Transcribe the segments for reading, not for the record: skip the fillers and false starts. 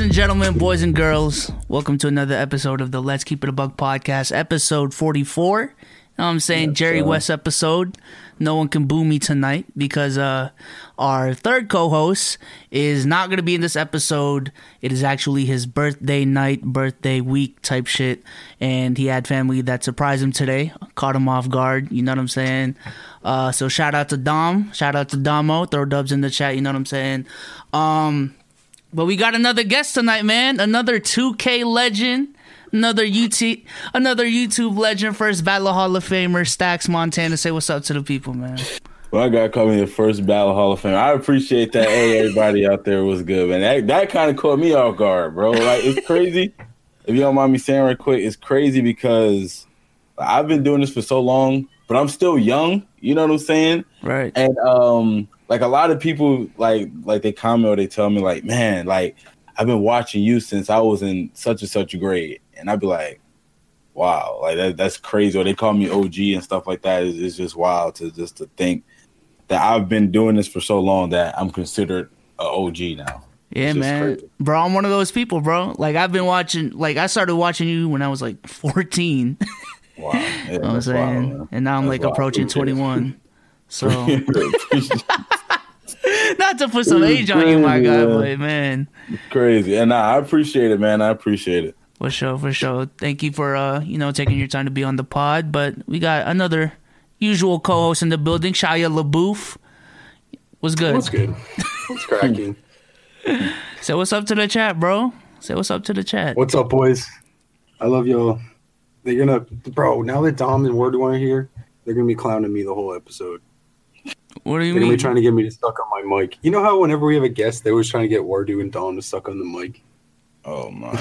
and gentlemen, boys and girls, welcome to another episode of the Let's Keep It a Buck podcast, episode 44. You know what I'm saying? Yes, Jerry West episode. No one can boo me tonight because our third co-host is not going to be in this episode. It is actually his birthday night, birthday week type shit. And he had family that surprised him today. Caught him off guard. You know what I'm saying? So shout out to Dom. Shout out to Damo. Throw dubs in the chat. You know what I'm saying? But we got another guest tonight, man. Another 2K legend. Another YouTube legend. First Battle Hall of Famer, Stacks Montana. Say what's up to the people, man. Well, I got to call me the first Battle Hall of Famer. I appreciate that. Hey, everybody out there was good, man. That kind of caught me off guard, bro. Like, it's crazy. If you don't mind me saying right quick, it's crazy because I've been doing this for so long, but I'm still young. You know what I'm saying? Right. And, like a lot of people, like they comment or they tell me, like, man, like I've been watching you since I was in such and such a grade, and I'd be like, wow, like that's crazy. Or they call me OG and stuff like that. It's just wild to think that I've been doing this for so long that I'm considered an OG now. Yeah, man, crazy. Bro, I'm one of those people, bro. Like I've been watching, like I started watching you when I was like 14. Wow, yeah, you know what I'm saying? Wild, and now I'm like approaching 21. So. Not to put some age on you, my guy, but man. It's crazy. And I appreciate it, man. I appreciate it. For sure. Thank you for taking your time to be on the pod. But we got another usual co-host in the building, Shia LaBeouf. What's good? What's good? What's cracking? Say what's up to the chat, bro. Say what's up to the chat. What's up, boys? I love y'all. They're gonna, bro, now that Dom and Word are here, they're gonna be clowning me the whole episode. What do you mean? They're gonna be trying to get me to suck on my mic. You know how whenever we have a guest, they always trying to get Wardu and Dom to suck on the mic? Oh, my.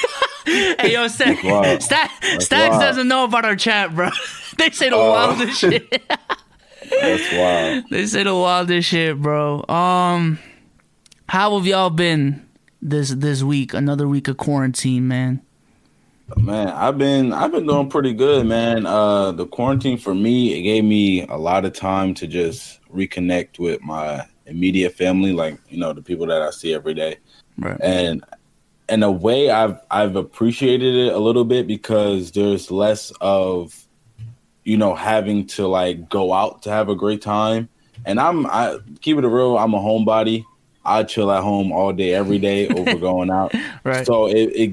Hey, yo, Stacks doesn't know about our chat, bro. They say the wildest shit. That's wild. They say the wildest shit, bro. How have y'all been this week? Another week of quarantine, man. Man, I've been doing pretty good, man. The quarantine for me, it gave me a lot of time to just reconnect with my immediate family, like, the people that I see every day. Right. And in a way, I've appreciated it a little bit because there's less of, having to like go out to have a great time. And I keep it real, I'm a homebody. I chill at home all day, every day over going out. Right. So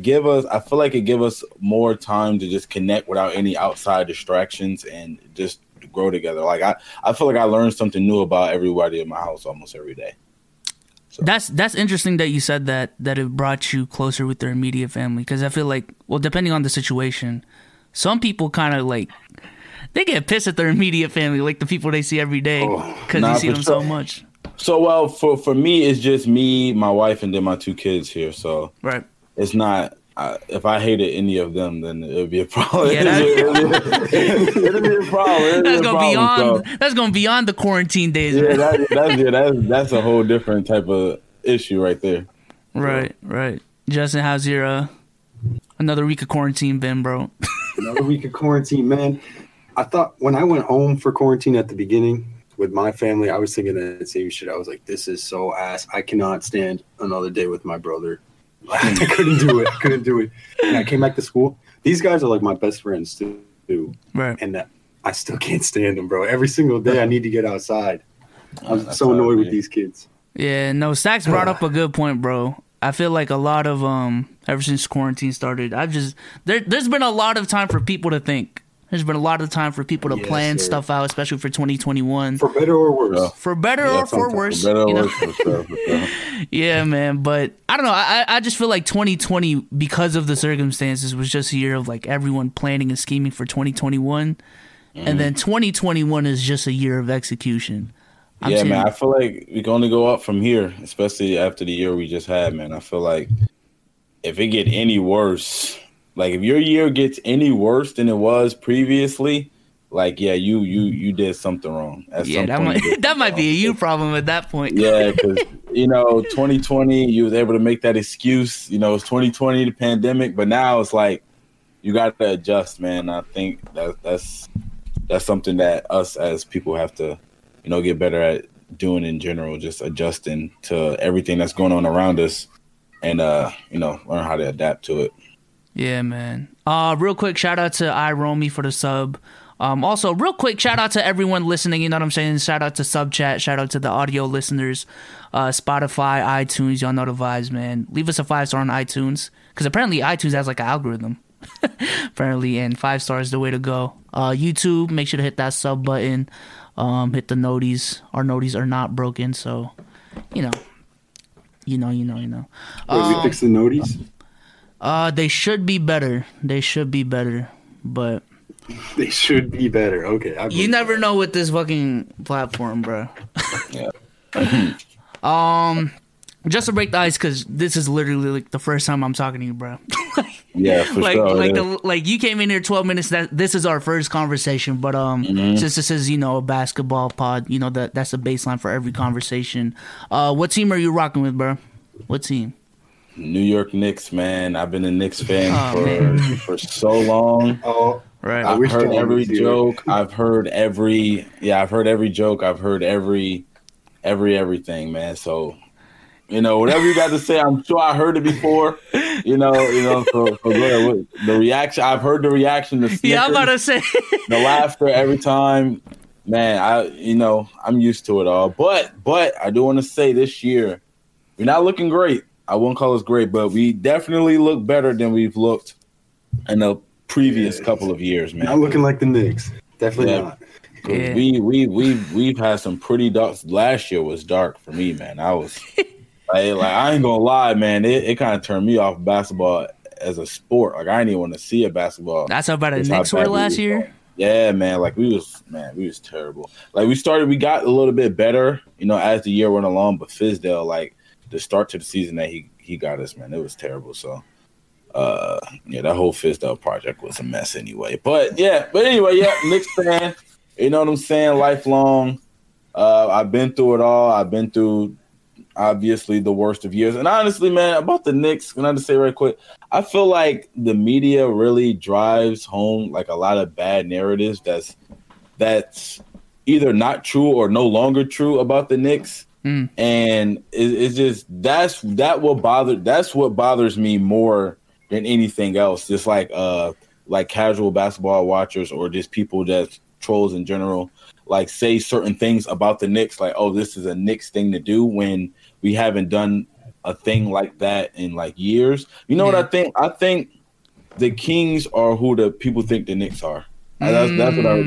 I feel like it give us more time to just connect without any outside distractions and just grow together. Like I feel like I learned something new about everybody in my house almost every day. So. That's interesting that you said that it brought you closer with their immediate family. Because I feel like, well, depending on the situation, some people kind of like, they get pissed at their immediate family, like the people they see every day because you see them so much. So, well, for me, it's just me, my wife, and then my two kids here. So right. It's not, if I hated any of them, then it would be a problem. Yeah, it'll be a problem. That's going beyond the quarantine days. Yeah, that's a whole different type of issue right there. Right. Justin, how's your another week of quarantine been, bro? Another week of quarantine, man. I thought when I went home for quarantine at the beginning, with my family, I was thinking that same shit. I was like, this is so ass. I cannot stand another day with my brother. I couldn't do it. And I came back to school. These guys are like my best friends too. Right. And I still can't stand them, bro. Every single day I need to get outside. I'm so annoyed with these kids. Yeah, no, Stacks brought up a good point, bro. I feel like a lot of, ever since quarantine started, there's been a lot of time for people to think. There's been a lot of time for people to plan stuff out, especially for 2021. For better or worse. For better or for worse. For better or worse, for sure. Yeah, man. But I don't know. I just feel like 2020, because of the circumstances, was just a year of like everyone planning and scheming for 2021. And then 2021 is just a year of execution. Man. I feel like we can only go up from here, especially after the year we just had, man. I feel like if it get any worse... Like, if your year gets any worse than it was previously, like, yeah, you did something wrong. That might be a you problem at that point. Yeah, because, 2020, you was able to make that excuse. It's 2020, the pandemic, but now it's like you got to adjust, man. I think that's something that us as people have to, get better at doing in general, just adjusting to everything that's going on around us. and learn how to adapt to it. Yeah, man. Real quick shout out to iRomy for the sub. Also, real quick shout out to everyone listening. You know what I'm saying? Shout out to Sub Chat. Shout out to the audio listeners. Spotify, iTunes. Y'all know the vibes, man. Leave us a 5-star on iTunes because apparently iTunes has like an algorithm. Apparently, and 5 stars is the way to go. YouTube, make sure to hit that sub button. Hit the noties. Our noties are not broken, so you know. Wait, we fix the noties? They should be better. They should be better, but they should be better. Okay, you never know with this fucking platform, bro. Yeah. Just to break the ice, because this is literally like the first time I'm talking to you, bro. Yeah, for sure. Like you came in here 12 minutes. This is our first conversation, but since this is a basketball pod, that's a baseline for every conversation. What team are you rocking with, bro? What team? New York Knicks, man. I've been a Knicks fan for so long. Oh, right. I've heard every joke. I've heard every joke. I've heard everything, man. So, whatever you got to say, I'm sure I heard it before. So the reaction, I've heard the reaction, the snickers, I'm about to say the laughter every time. Man, I'm used to it all. But I do want to say this year, we're not looking great. I won't call us great, but we definitely look better than we've looked in the previous couple of years, man. Not looking like the Knicks. Definitely not. Yeah. We've had some pretty dark. Last year was dark for me, man. I was I ain't gonna lie, man. It kind of turned me off basketball as a sport. Like I didn't even want to see a basketball. That's how bad the Knicks were last year. Yeah, man. Like we was terrible. Like we got a little bit better, as the year went along. But Fizdale, like the start to the season that he got us, man, it was terrible. So, that whole Fizdale project was a mess anyway. But anyway, Knicks fan. You know what I'm saying? Lifelong. I've been through it all. I've been through obviously the worst of years. And honestly, man, about the Knicks, can I just say right quick, I feel like the media really drives home like a lot of bad narratives that's either not true or no longer true about the Knicks. And it's just that's what bothers me more than anything else. Just like casual basketball watchers or just people that trolls in general, like say certain things about the Knicks, like, oh, this is a Knicks thing to do when we haven't done a thing like that in like years. You know what I think? I think the Kings are who the people think the Knicks are. That's what I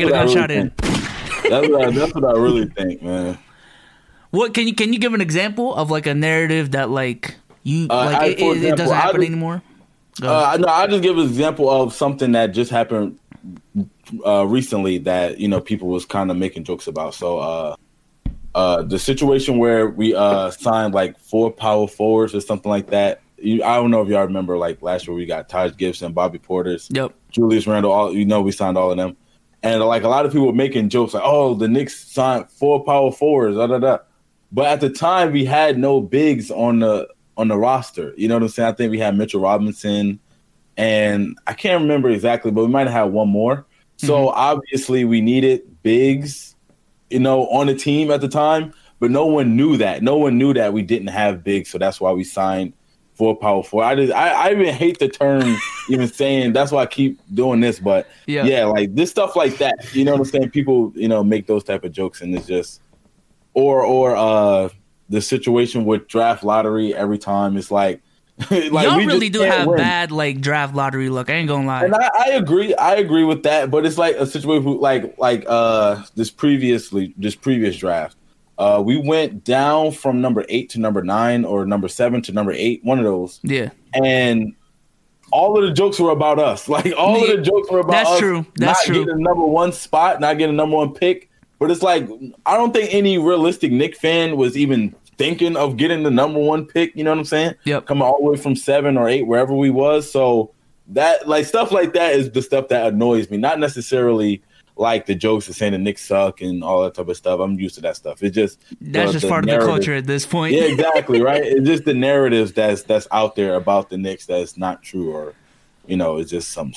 really think, man. What can you give an example of like a narrative that like you it doesn't happen anymore? No, I'll just give an example of something that just happened recently that people was kind of making jokes about. So the situation where we signed like 4 power forwards or something like that. I don't know if y'all remember, like last year we got Taj Gibson, Bobby Portis, Julius Randle. We signed all of them, and like a lot of people were making jokes like, "Oh, the Knicks signed 4 power forwards." But at the time, we had no bigs on the roster. You know what I'm saying? I think we had Mitchell Robinson, and I can't remember exactly, but we might have had one more. So obviously, we needed bigs, on the team at the time. But no one knew that. No one knew that we didn't have bigs, so that's why we signed 4 power forward. I even hate the term even saying. That's why I keep doing this. But like this stuff like that. You know what I'm saying? People, make those type of jokes, and it's just. Or the situation with draft lottery every time. It's like y'all really do have bad like draft lottery luck. I ain't gonna lie. And I agree with that. But it's like a situation like this previous draft. We went down from number 8 to number 9 or number 7 to number 8. One of those. Yeah. And all of the jokes were about us. Like all of the jokes were about us. That's true. That's true. Not getting a number 1 spot, not getting a number 1 pick. But it's like, I don't think any realistic Knicks fan was even thinking of getting the number 1 pick. You know what I'm saying? Yep. Coming all the way from 7 or 8, wherever we was. So that, like, stuff like that is the stuff that annoys me. Not necessarily like the jokes of saying the Knicks suck and all that type of stuff. I'm used to that stuff. It's just that's just part of the culture at this point. Yeah, exactly. Right. It's just the narratives that's out there about the Knicks that's not true, or it's just something stupid.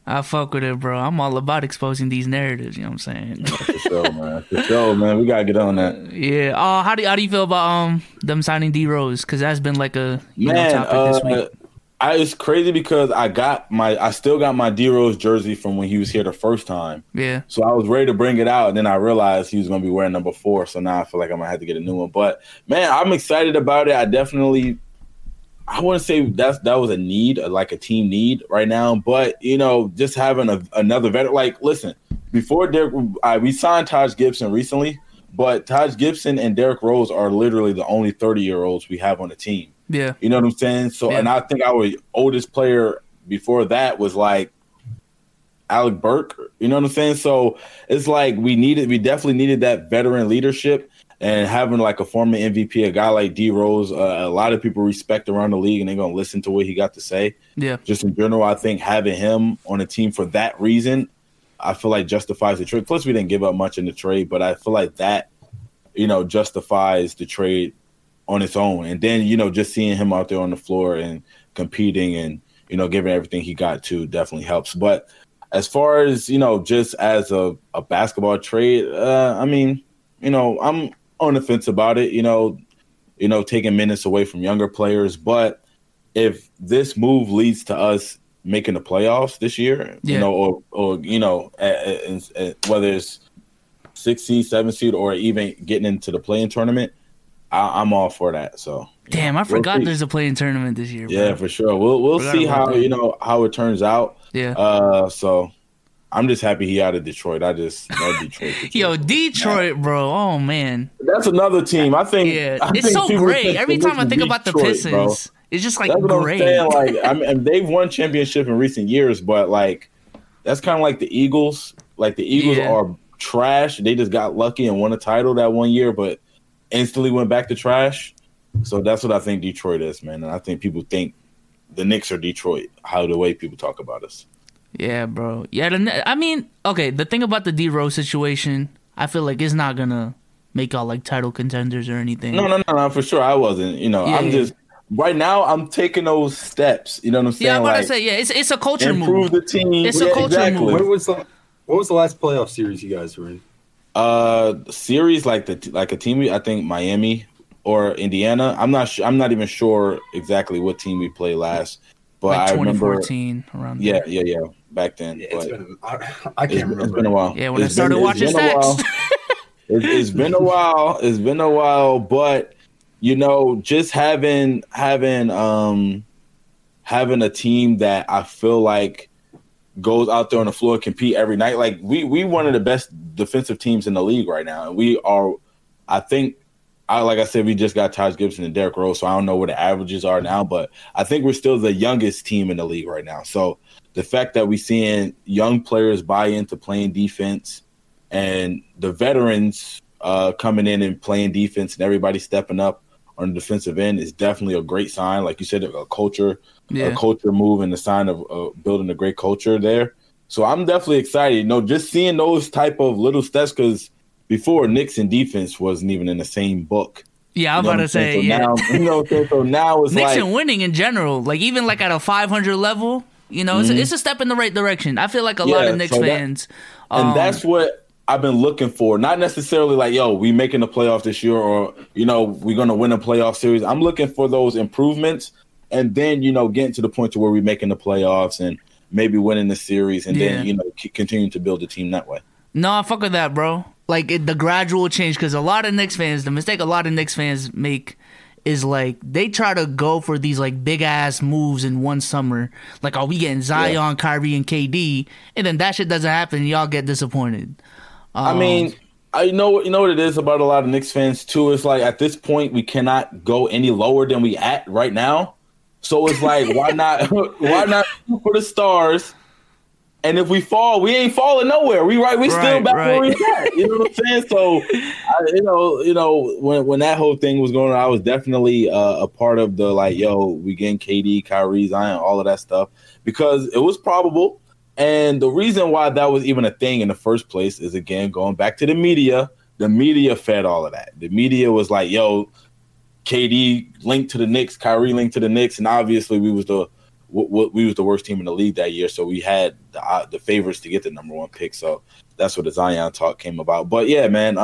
I fuck with it, bro. I'm all about exposing these narratives. You know what I'm saying? For sure, man. For sure, man. We gotta get on that. Yeah. How do you feel about them signing D Rose? Because that's been like a topic this week. It's crazy because I still got my D Rose jersey from when he was here the first time. Yeah. So I was ready to bring it out, and then I realized he was gonna be wearing number 4. So now I feel like I'm gonna have to get a new one. But man, I'm excited about it. I wouldn't say that was a need, like a team need right now, but just having another veteran. Like, listen, before Derek, we signed Taj Gibson recently, but Taj Gibson and Derrick Rose are literally the only 30-year-olds we have on the team. Yeah, you know what I'm saying. So, and I think our oldest player before that was like Alec Burke. You know what I'm saying. So it's like we definitely needed that veteran leadership. And having like a former MVP, a guy like D Rose, a lot of people respect around the league, and they're gonna listen to what he got to say. Yeah. Just in general, I think having him on a team for that reason, I feel like justifies the trade. Plus, we didn't give up much in the trade, but I feel like that, justifies the trade on its own. And then just seeing him out there on the floor and competing and giving everything he got to definitely helps. But as far as just as a basketball trade, I'm on the fence about it, taking minutes away from younger players. But if this move leads to us making the playoffs this year, or whether it's 6 seed, 7 seed, or even getting into the play-in tournament, I'm all for that. So damn, I forgot there's a play-in tournament this year. Bro. Yeah, for sure. We'll see how how it turns out. Yeah. So I'm just happy he out of Detroit. I just love Detroit. Yo, Detroit, bro. Oh, man. That's another team. I think. Yeah, it's so great. Every time I think about the Pistons, bro, it's just like that's what great. I'm saying. Like, they've won championship in recent years, but like, that's kind of like the Eagles. Like the Eagles are trash. They just got lucky and won a title that one year, but instantly went back to trash. So that's what I think Detroit is, man. And I think people think the Knicks are Detroit. The way people talk about us. Yeah, bro. Yeah, okay, the thing about the D Rose situation, I feel like it's not gonna make y'all like title contenders or anything. No, for sure. I wasn't. I'm just right now. I'm taking those steps. You know what I'm saying? Yeah, I'm about to say, it's a culture move. Improve the team. It's a culture move. What was the last playoff series you guys were in? Series like a team. I think Miami or Indiana. I'm not sure. I'm not even sure exactly what team we played last. But like I remember 2014 around there. Yeah. Back then. Yeah, I can't remember. It's been a while. Yeah, when I started watching stats. It's been a while. It's been a while, but just having a team that I feel like goes out there on the floor, compete every night. Like we one of the best defensive teams in the league right now, and we are. I think. Like I said, we just got Taj Gibson and Derrick Rose, so I don't know what the averages are now, but I think we're still the youngest team in the league right now. So the fact that we're seeing young players buy into playing defense and the veterans coming in and playing defense and everybody stepping up on the defensive end is definitely a great sign. Like you said, a culture move and the sign of building a great culture there. So I'm definitely excited. Just seeing those type of little steps because before, Knicks and defense wasn't even in the same book. Yeah, I'm about to say, Now, so now it's Knicks like and winning in general, like even like at a 500 level, it's a step in the right direction. I feel like a lot of Knicks fans, and that's what I've been looking for. Not necessarily like, we making the playoffs this year, or we're gonna win a playoff series. I'm looking for those improvements, and then getting to the point to where we're making the playoffs and maybe winning the series, and then continuing to build the team that way. No, I fuck with that, bro. Like the gradual change, because the mistake a lot of Knicks fans make is like they try to go for these like big ass moves in one summer. Like, we getting Zion, Kyrie, and KD, and then that shit doesn't happen. And y'all get disappointed. I know what it is about a lot of Knicks fans too. It's like at this point we cannot go any lower than we at right now. So it's like why not shoot for the stars? And if we fall, we ain't falling nowhere. We still back where we at. You know what I'm saying? So, when that whole thing was going on, I was definitely a part of the we getting KD, Kyrie, Zion, all of that stuff because it was probable. And the reason why that was even a thing in the first place is, again, going back to the media. The media fed all of that. The media was like, KD linked to the Knicks, Kyrie linked to the Knicks, and obviously we was we was the worst team in the league that year, so we had the favorites to get the number 1 pick. So that's what the Zion talk came about. But yeah, man,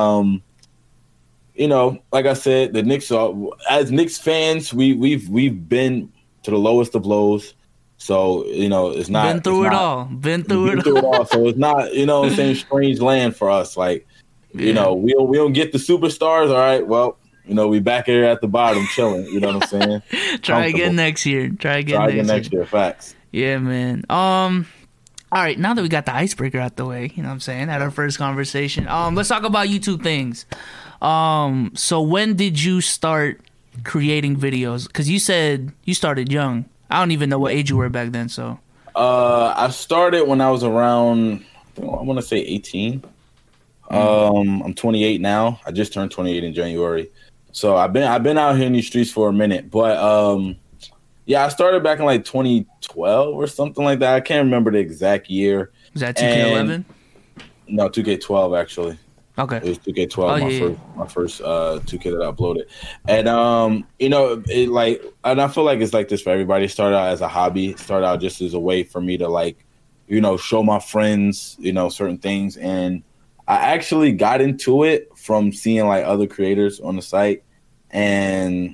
like I said, the Knicks as Knicks fans, we've been to the lowest of lows. So it's not been through it all. Been through it all. So it's not what I'm saying, strange land for us. Like we don't get the superstars. All right, well. We back here at the bottom chilling. You know what I'm saying? Try again next year. Try again next year. Facts. Yeah, man. All right, now that we got the icebreaker out the way, you know what I'm saying? At our first conversation. Let's talk about YouTube things. So when did you start creating videos? Because you said you started young. I don't even know what age you were back then, so. I started when I was around, I want to say 18. I'm 28 now. I just turned 28 in January. So I've been out here in these streets for a minute, but I started back in like 2012 or something like that. I can't remember the exact year. Was that 2K11? No, 2K12 actually. Okay. It was 2K12, my first 2K that I uploaded, and and I feel like it's like this for everybody. It started out as a hobby. It started out just as a way for me to show my friends certain things, and I actually got into it from seeing like other creators on the site, and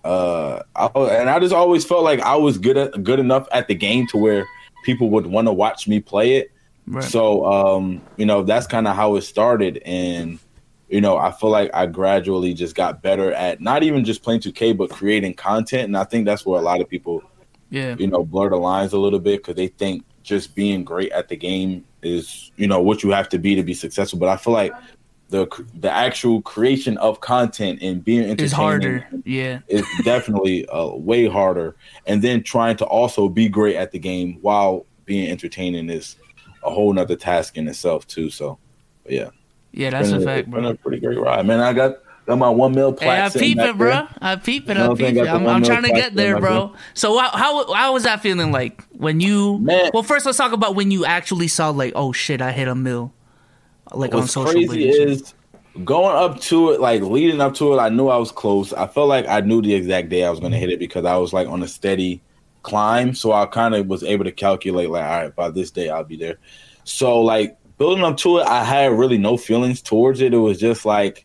I just always felt like I was good enough at the game to where people would want to watch me play it. Right. So that's kind of how it started, and I feel like I gradually just got better at not even just playing 2K but creating content, and I think that's where a lot of people blur the lines a little bit because they think just being great at the game is what you have to be successful. But I feel like the actual creation of content and being entertaining is harder. Yeah, it's definitely way harder. And then trying to also be great at the game while being entertaining is a whole nother task in itself too. So, but yeah, that's a fact, bro. It's been a pretty great ride, man. I got my 1 mil plaque. Hey, I peep it, bro. I peep it. I'm trying to get there, bro. So how was that feeling like when you? Man. Well, first let's talk about when you actually saw like, oh shit, I hit a mil. Like on social media. What's crazy is going up to it, like leading up to it, I knew I was close. I felt like I knew the exact day I was going to hit it because I was like on a steady climb. So I kind of was able to calculate like, all right, by this day I'll be there. So like building up to it, I had really no feelings towards it. It was just like,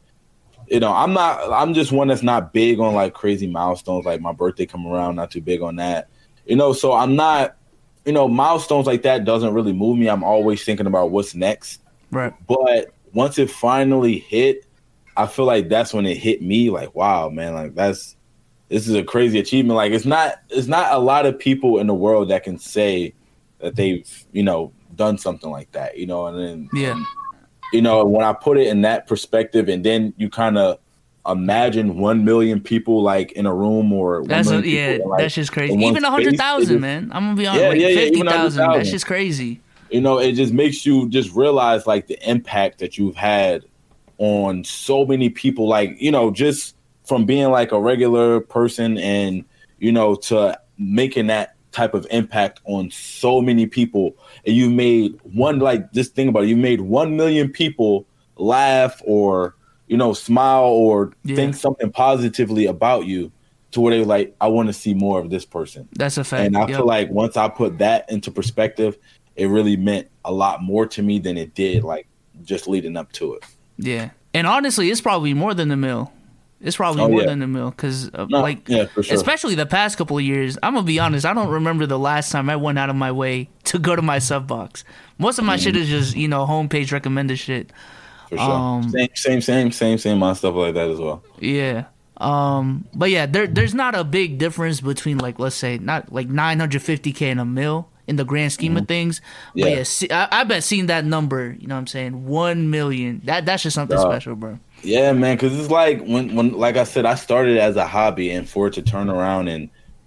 I'm just one that's not big on like crazy milestones. Like my birthday come around, not too big on that. So I'm not, milestones like that doesn't really move me. I'm always thinking about what's next. Right. But once it finally hit, I feel like that's when it hit me. Like, wow, man, like this is a crazy achievement. Like it's not a lot of people in the world that can say that they've, done something like that, and then when I put it in that perspective, and then you kind of imagine 1 million people like in a room, or that's that's just crazy. Even 100,000, man. I'm gonna be honest. 50,000. That's just crazy. It just makes you just realize like the impact that you've had on so many people. Like just from being like a regular person, and to making that type of impact on so many people, and you made just think about it, you made 1 million people laugh or smile or think something positively about you, to where they're like, I want to see more of this person. That's a fact. And I feel like once I put that into perspective, it really meant a lot more to me than it did like just leading up to it. Yeah, and honestly, it's probably more than the mill. It's probably more than the mill because, for sure. Especially the past couple of years. I'm gonna be honest. I don't remember the last time I went out of my way to go to my sub box. Most of my shit is just homepage recommended shit. For sure. Same on stuff like that as well. Yeah. But yeah, there's not a big difference between like, let's say, not like 950K and a mil in the grand scheme of things. Yeah. But yeah, I bet seeing that number, 1 million, that's just something special, bro. Yeah, man, because it's like when like I said, I started as a hobby, and for it to turn around and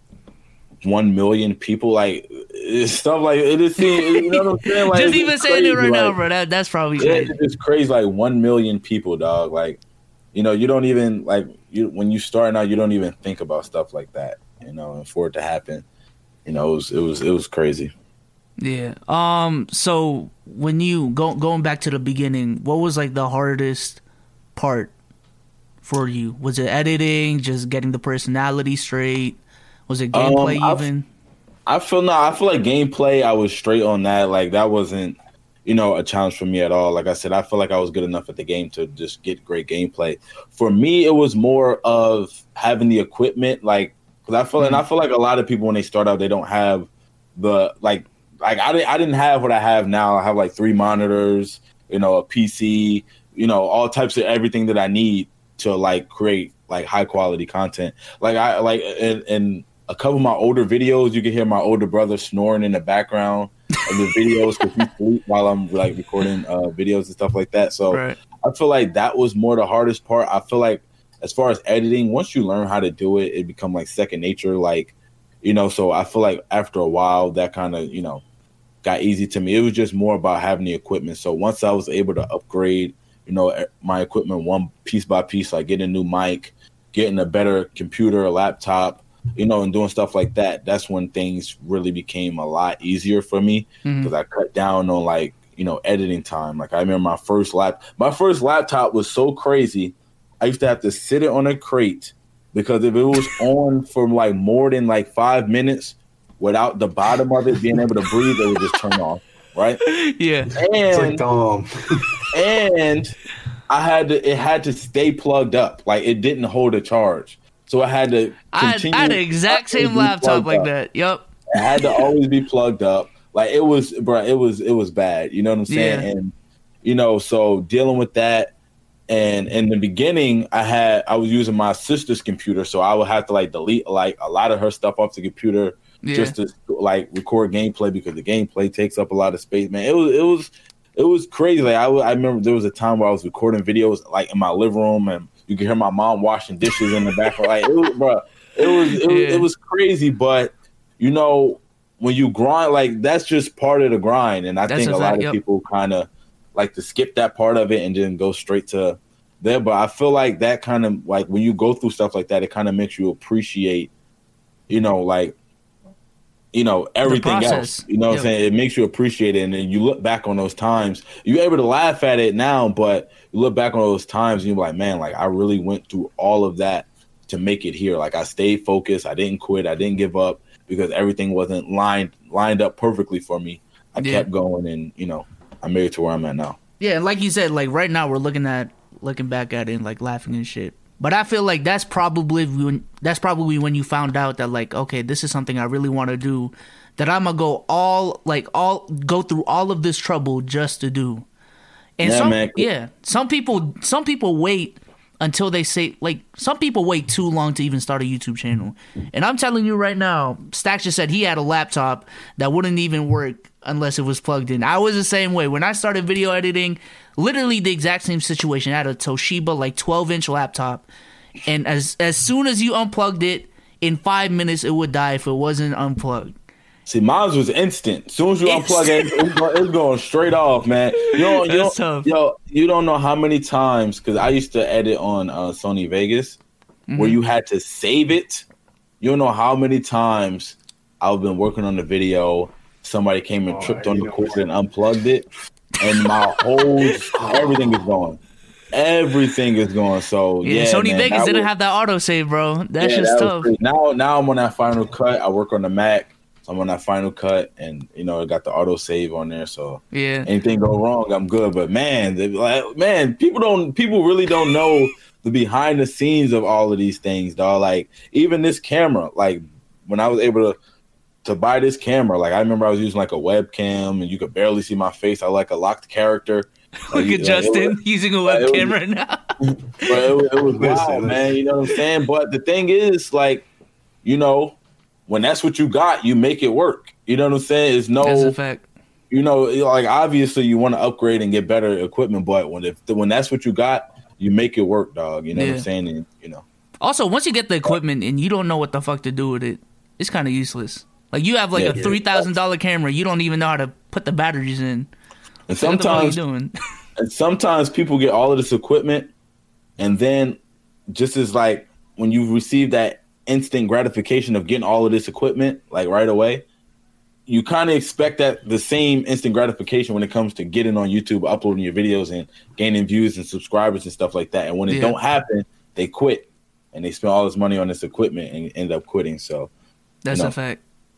1 million people, like it's stuff like it is. You know what I'm saying? Like, just even saying it right now, bro. That's probably crazy. It's crazy. Like 1 million people, dog. Like you don't even like when you start out, you don't even think about stuff like that. And for it to happen, it was crazy. Yeah. So when you going back to the beginning, what was like the hardest part for you? Was it editing, just getting the personality straight? Was it gameplay even? I feel like gameplay, I was straight on that. Like that wasn't, a challenge for me at all. Like I said, I feel like I was good enough at the game to just get great gameplay. For me, it was more of having the equipment, like, because I feel like a lot of people when they start out, they don't have the like I didn't have what I have now. I have like 3 monitors, a PC, all types of everything that I need to like create like high quality content. Like I like in a couple of my older videos, you can hear my older brother snoring in the background of the videos because he sleep while I'm like recording videos and stuff like that. So right. I feel like that was more the hardest part. I feel like as far as editing, once you learn how to do it, it becomes like second nature. Like, so I feel like after a while that kind of, got easy to me. It was just more about having the equipment. So once I was able to upgrade, my equipment one piece by piece, like getting a new mic, getting a better computer, a laptop, and doing stuff like that, that's when things really became a lot easier for me because I cut down on like, editing time. Like I remember my first laptop was so crazy. I used to have to sit it on a crate because if it was on for like more than like 5 minutes without the bottom of it being able to breathe, it would just turn off. Right? Yeah. And, and it had to stay plugged up. Like it didn't hold a charge. So I had to continue. I had the exact same laptop like that. Yep. It had to always be plugged up. Like it was bad. You know what I'm saying? Yeah. And, so dealing with that. And in the beginning, I was using my sister's computer. So I would have to like delete like a lot of her stuff off the computer just to like record gameplay because the gameplay takes up a lot of space, man. It was crazy. Like I remember there was a time where I was recording videos like in my living room and you could hear my mom washing dishes in the background. Like it was crazy. But when you grind, like that's just part of the grind. And I think a lot of people kind of like to skip that part of it and then go straight to there. But I feel like that kind of like when you go through stuff like that, it kind of makes you appreciate, everything else. What I'm saying? It makes you appreciate it. And then you look back on those times, you're able to laugh at it now, but you look back on those times and you're like, man, like I really went through all of that to make it here. Like I stayed focused. I didn't quit. I didn't give up because everything wasn't lined up perfectly for me. I kept going and, I made it to where I'm at now. Yeah. And like you said, like right now we're looking back at it and like laughing and shit. But I feel like that's probably when you found out that like, okay, this is something I really want to do, that I'm gonna go through all of this trouble just to do. And some people wait until they say, like, some people wait too long to even start a YouTube channel. And I'm telling you right now, Stax just said he had a laptop that wouldn't even work unless it was plugged in. I was the same way. When I started video editing, literally the exact same situation. I had a Toshiba, like, 12-inch laptop. And as soon as you unplugged it, in 5 minutes it would die if it wasn't unplugged. See, mine was instant. As soon as you unplug it, it's going straight off, man. You don't know how many times, because I used to edit on Sony Vegas, where you had to save it. You don't know how many times I've been working on the video, somebody came and tripped on the cord and unplugged it, and my whole everything is gone. Everything is gone. So Sony Vegas didn't have that autosave, bro. That's just tough. Now I'm on that Final Cut. I work on the Mac. So I'm on that Final Cut, and it got the auto save on there. So anything go wrong, I'm good. But man, people really don't know the behind the scenes of all of these things, dog. Like even this camera, like when I was able to buy this camera, like I remember I was using like a webcam, and you could barely see my face. I like a locked character. Look at Justin using a webcam right now. But it was wild, man. You know what I'm saying? But the thing is, like, when that's what you got, you make it work. You know what I'm saying? That's a fact. Like obviously you want to upgrade and get better equipment, but when that's what you got, you make it work, dog. You know what I'm saying? And, Also, once you get the equipment and you don't know what the fuck to do with it, it's kind of useless. Like you have like a $3,000 camera, you don't even know how to put the batteries in. And sometimes, people get all of this equipment, and then just as like when you receive that instant gratification of getting all of this equipment like right away, you kind of expect that the same instant gratification when it comes to getting on YouTube, uploading your videos and gaining views and subscribers and stuff like that. And when it don't happen, they quit and they spend all this money on this equipment and end up quitting. So that's a fact.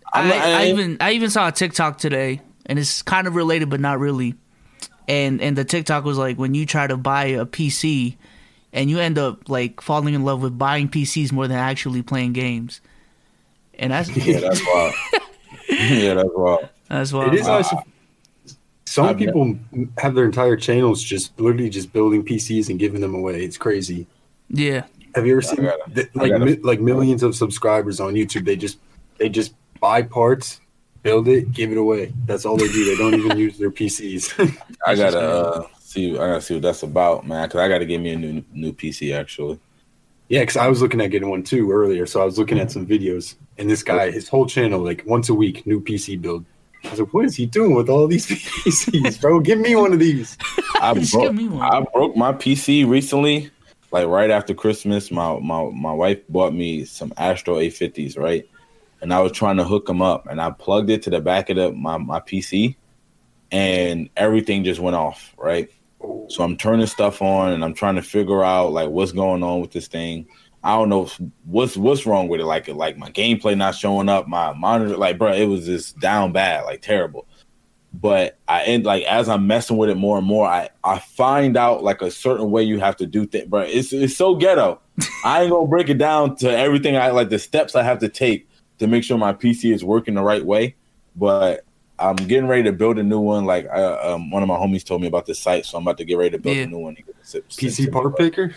I even saw a TikTok today, and it's kind of related, but not really. And the TikTok was like, when you try to buy a PC, and you end up like falling in love with buying PCs more than actually playing games. And that's that's wild. Yeah, that's wild. That's wild. It is awesome. Some people have their entire channels just literally just building PCs and giving them away. It's crazy. Yeah. Have you ever seen like millions of subscribers on YouTube? They just buy parts, build it, give it away. That's all they do. They don't even use their PCs. I gotta see what that's about, man. Because I gotta get me a new PC actually. Yeah, because I was looking at getting one too earlier. So I was looking at some videos, and this guy, his whole channel, like once a week, new PC build. I was like, what is he doing with all these PCs, bro? Give me one of these. I broke my PC recently, like right after Christmas. My wife bought me some Astro A50s, right? And I was trying to hook them up, and I plugged it to the back of my PC, and everything just went off, right? So I'm turning stuff on, and I'm trying to figure out like what's going on with this thing. I don't know what's wrong with it. Like my gameplay not showing up, my monitor, like, bro, it was just down bad, like terrible. But as I'm messing with it more and more, I find out like a certain way you have to do things, bro. It's so ghetto. I ain't gonna break it down to everything. I like the steps I have to take to make sure my PC is working the right way. But I'm getting ready to build a new one. Like one of my homies told me about this site, so I'm about to get ready to build a new one. PC part picker.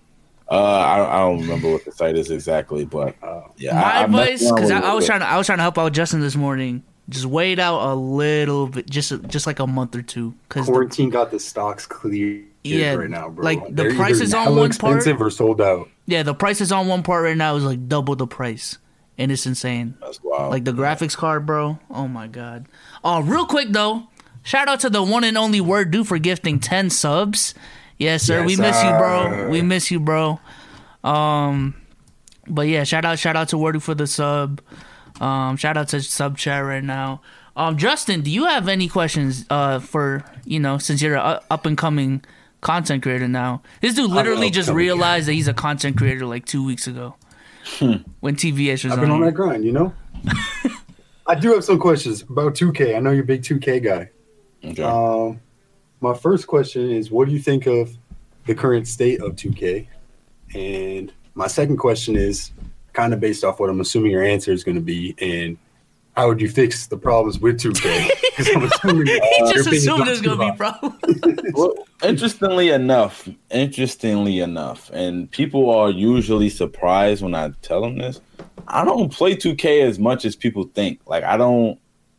I don't remember what the site is exactly, but yeah. My advice, because I was trying to help out Justin this morning. Just wait out a little bit, just like a month or two. Because quarantine got the stocks cleared right now, bro. Like the prices on one part, expensive or sold out. Yeah, the prices on one part right now is like double the price, and it's insane. That's wild. Like the graphics card, bro. Oh my god. Oh, real quick though, shout out to the one and only Word Do for gifting 10 subs. Yes, sir. We miss you, bro. We miss you, bro. But yeah, shout out to Wordy for the sub. Shout out to sub chat right now. Justin, do you have any questions for, since you're an up and coming content creator now? This dude literally just realized that he's a content creator like 2 weeks ago when TVS was I've been on that grind, I do have some questions about 2K. I know you're a big 2K guy. Okay. My first question is, what do you think of the current state of 2K? And my second question is kind of based off what I'm assuming your answer is going to be, and how would you fix the problems with 2K? Because I'm assuming he just assumed there's going to be problems. Well, interestingly enough, and people are usually surprised when I tell them this, I don't play 2K as much as people think. Like, I don't,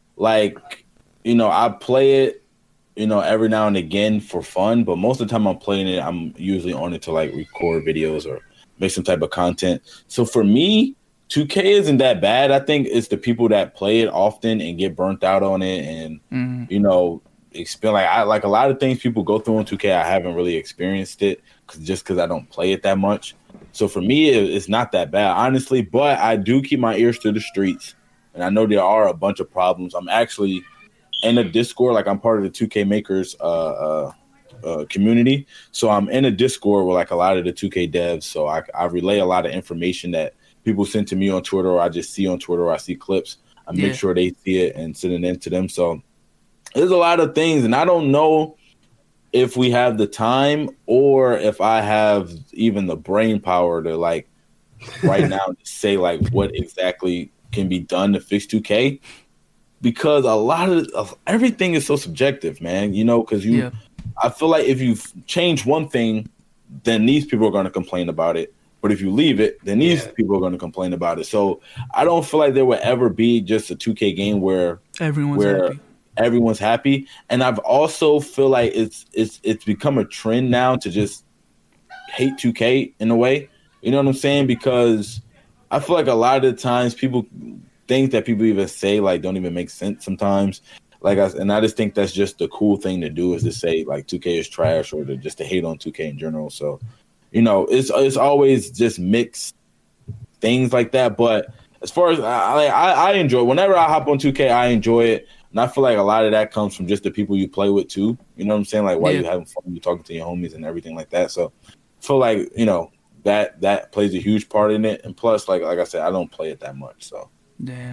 I play it, every now and again for fun, but most of the time I'm playing it, I'm usually on it to record videos or make some type of content. So for me, 2K isn't that bad. I think it's the people that play it often and get burnt out on it, and like a lot of things people go through on 2K. I haven't really experienced it because I don't play it that much. So for me, it's not that bad, honestly. But I do keep my ears to the streets, and I know there are a bunch of problems. I'm actually in a Discord, I'm part of the 2K makers community. So I'm in a Discord with a lot of the 2K devs. So I relay a lot of information that people send to me on Twitter, or I just see on Twitter, or I see clips. I make sure they see it and send it in to them. So there's a lot of things, and I don't know if we have the time or if I have even the brain power to right now to say what exactly can be done to fix 2K. Because a lot of everything is so subjective, man. Because I feel like if you change one thing, then these people are going to complain about it. But if you leave it, then these people are going to complain about it. So I don't feel like there will ever be just a 2K game where everyone's happy. And I've also feel like it's become a trend now to just hate 2K in a way. You know what I'm saying? Because I feel like a lot of the times people things that people even say don't even make sense sometimes. And I just think that's just the cool thing to do, is to say 2K is trash, or just to hate on 2K in general. So, it's always just mixed things like that. But as far as I enjoy it. Whenever I hop on 2K, I enjoy it. And I feel like a lot of that comes from just the people you play with too. You know what I'm saying? While you're having fun, you're talking to your homies and everything like that. So I feel like, that plays a huge part in it. And plus, like I said, I don't play it that much. So damn.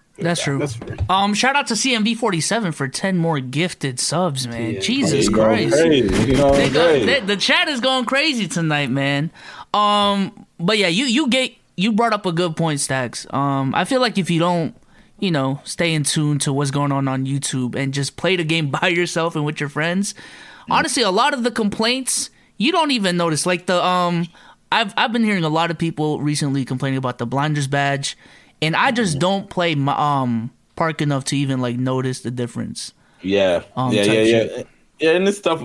That's true. That's fair. Shout out to CMV47 for 10 more gifted subs, man. Yeah, Jesus You Christ. crazy. The chat is going crazy tonight, man. But yeah, you brought up a good point, Stacks. I feel like if you don't, stay in tune to what's going on YouTube and just play the game by yourself and with your friends, honestly, a lot of the complaints you don't even notice. Like the I've been hearing a lot of people recently complaining about the blinders badge, and I just don't play Park enough to even like notice the difference. Yeah, yeah, and this stuff,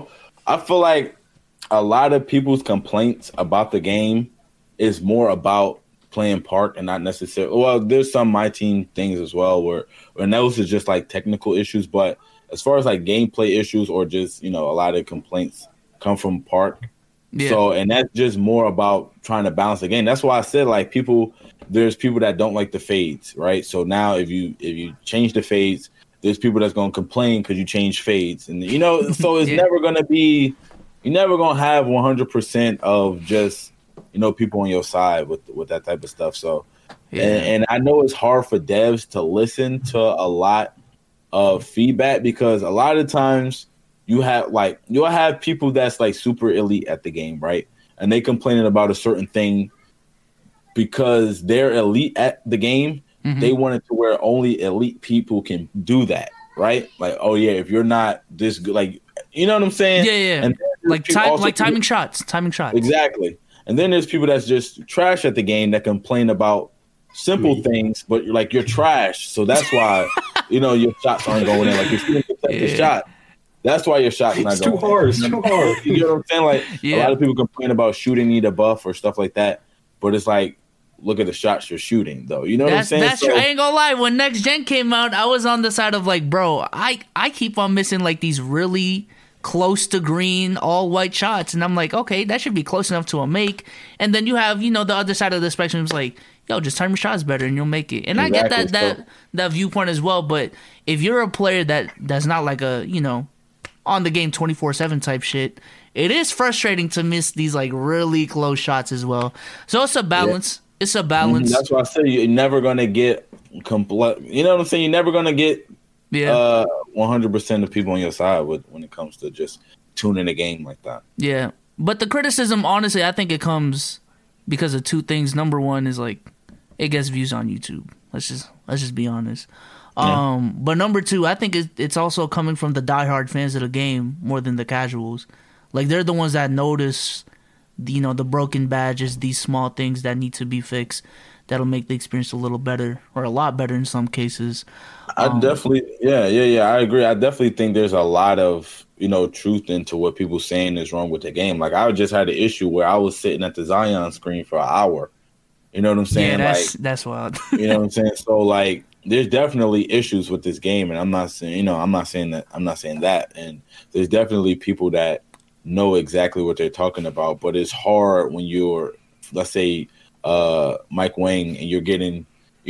I feel like a lot of people's complaints about the game is more about playing Park and not necessarily. Well, there's some My Team things as well and those are just like technical issues. But as far as like gameplay issues or just a lot of complaints come from Park. Yeah. So and that's just more about trying to balance the game. That's why I said like there's people that don't like the fades, right? So now if you change the fades, there's people that's gonna complain because you change fades, and so it's never gonna be. You're never gonna have 100% of just people on your side with that type of stuff. So, and I know it's hard for devs to listen to a lot of feedback because a lot of times you'll have people that's like super elite at the game, right? And they complaining about a certain thing because they're elite at the game. Mm-hmm. They want it to where only elite people can do that, right? Like, oh yeah, if you're not this good, like, you know what I'm saying? Yeah. And timing shots. Exactly. And then there's people that's just trash at the game that complain about simple things, but you're trash. So that's why, your shots aren't going in. Like you're shooting the shot. That's why your shot's not going in. It's too hard. You know what I'm saying? Like a lot of people complain about shooting need a buff or stuff like that. But it's like, look at the shots you're shooting, though. You know what I'm saying? That's true. I ain't gonna lie. When Next Gen came out, I was on the side of like, bro, I keep on missing like these really close to green, all white shots, and I'm like, okay, that should be close enough to a make. And then you have, the other side of the spectrum is like, yo, just time your shots better and you'll make it. And exactly. I get that viewpoint as well. But if you're a player that's not like a on the game 24/7 type shit, it is frustrating to miss these like really close shots as well. So it's a balance. Yeah. It's a balance. That's why I say you're never gonna get complete. You know what I'm saying? You're never gonna get 100% of people on your side when it comes to just tuning a game like that. Yeah, but the criticism, honestly, I think it comes because of two things. Number one is like it gets views on YouTube. Let's just be honest. Yeah. But number two, I think it's also coming from the diehard fans of the game more than the casuals. Like they're the ones that notice, the broken badges, these small things that need to be fixed. That'll make the experience a little better, or a lot better in some cases. I definitely, I agree. I definitely think there's a lot of, truth into what people saying is wrong with the game. Like I just had an issue where I was sitting at the Zion screen for an hour. You know what I'm saying? Yeah, that's wild. You know what I'm saying? So like, there's definitely issues with this game, and I'm not saying that. And there's definitely people that know exactly what they're talking about, but it's hard when you're, let's say, Mike Wang, and you're getting,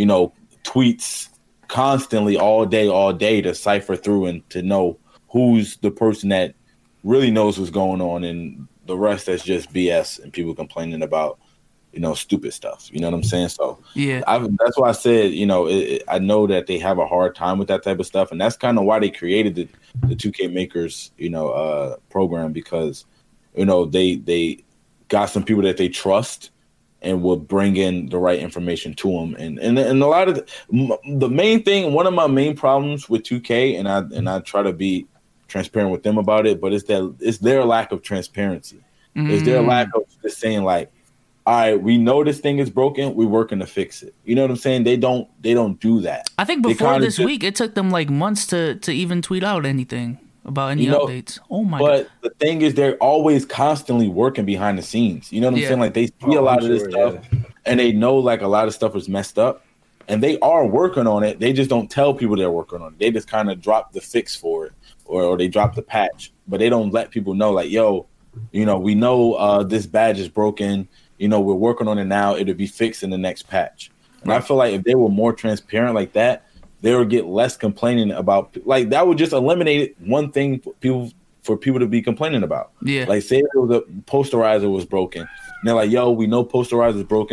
tweets constantly all day to cipher through and to know who's the person that really knows what's going on, and the rest that's just BS and people complaining about, stupid stuff. You know what I'm saying? So yeah, that's why I said, I know that they have a hard time with that type of stuff, and that's kind of why they created the 2K Makers, program, because, they got some people that they trust and will bring in the right information to them. And a lot of the main thing, one of my main problems with 2K, and I try to be transparent with them about it, but it's their lack of transparency. It's their lack of just saying like, all right, we know this thing is broken, we're working to fix it. You know what I'm saying? They don't do that. I think before this week, it took them like months to even tweet out anything about any updates. Oh my God. But the thing is, they're always constantly working behind the scenes. You know what I'm saying? Like they see a lot of this stuff, and they know like a lot of stuff is messed up, and they are working on it. They just don't tell people they're working on it. They just kind of drop the fix for it, or they drop the patch, but they don't let people know like, yo, we know this badge is broken. We're working on it now. It'll be fixed in the next patch. And I feel like if they were more transparent like that, they would get less complaining about. Like that would just eliminate one thing for people to be complaining about. Yeah. Like say the posterizer was broken. And they're like, yo, we know posterizer is broken.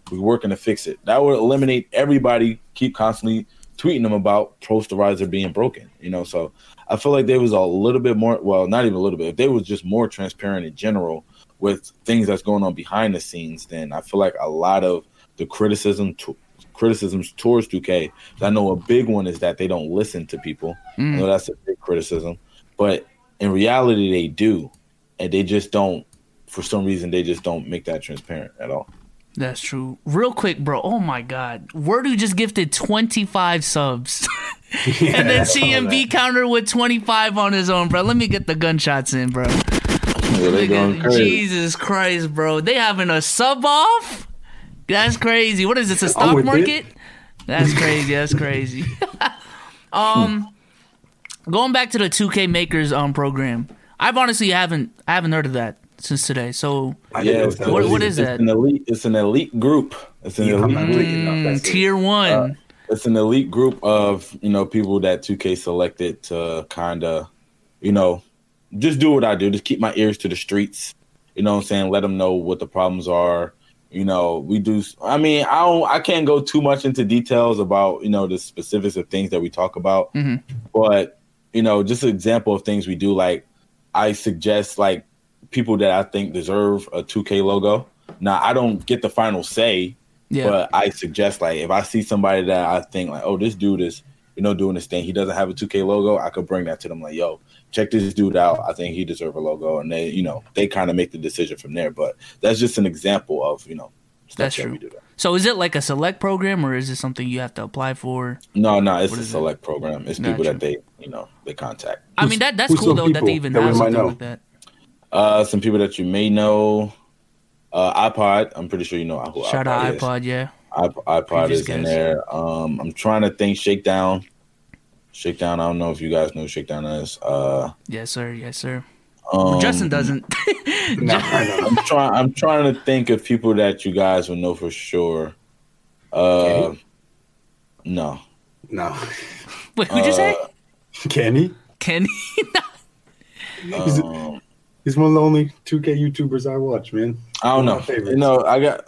We're working to fix it. That would eliminate everybody keep constantly tweeting them about posterizer being broken. So I feel like there was a little bit more. Well, not even a little bit. If they was just more transparent in general with things that's going on behind the scenes, then I feel like a lot of the criticisms towards 2K. I know a big one is that they don't listen to people. I know that's a big criticism, but in reality, they do, and they just don't. For some reason, they just don't make that transparent at all. That's true. Real quick, bro. Oh my God, Wordu just gifted 25 subs, and then CMB counter with 25 on his own, bro. Let me get the gunshots in, bro. Jesus Christ, bro. They having a sub off? That's crazy. What is this, a stock market? That's crazy. That's crazy. Going back to the 2K Makers program. I've honestly haven't heard of that since today. So what is that? It's an elite group. It's an elite tier 1. It's an elite group of, people that 2K selected to kind of, just do what I do. Just keep my ears to the streets. You know what I'm saying? Let them know what the problems are. We do. I mean, I can't go too much into details about, the specifics of things that we talk about. But, just an example of things we do. Like, I suggest, like, people that I think deserve a 2K logo. Now, I don't get the final say, but I suggest, like, if I see somebody that I think, like, oh, this dude is, doing this thing, he doesn't have a 2K logo, I could bring that to them. Like, yo, check this dude out. I think he deserves a logo. And they, they kind of make the decision from there. But that's just an example of, stuff that's true. We do that. So is it like a select program, or is it something you have to apply for? No, it's a select program. It's people that they, they contact. I mean, that's cool, though, that they even have something like that. Some people that you may know. iPod, I'm pretty sure you know who Shout iPod out iPod, yeah. iPod is in there. I'm trying to think. Shakedown, I don't know if you guys know who Shakedown is. Yes, sir. Justin doesn't. No, I'm trying to think of people that you guys will know for sure. No. Wait, who'd you say? Kenny? He's one of the only 2K YouTubers I watch, man. I don't know.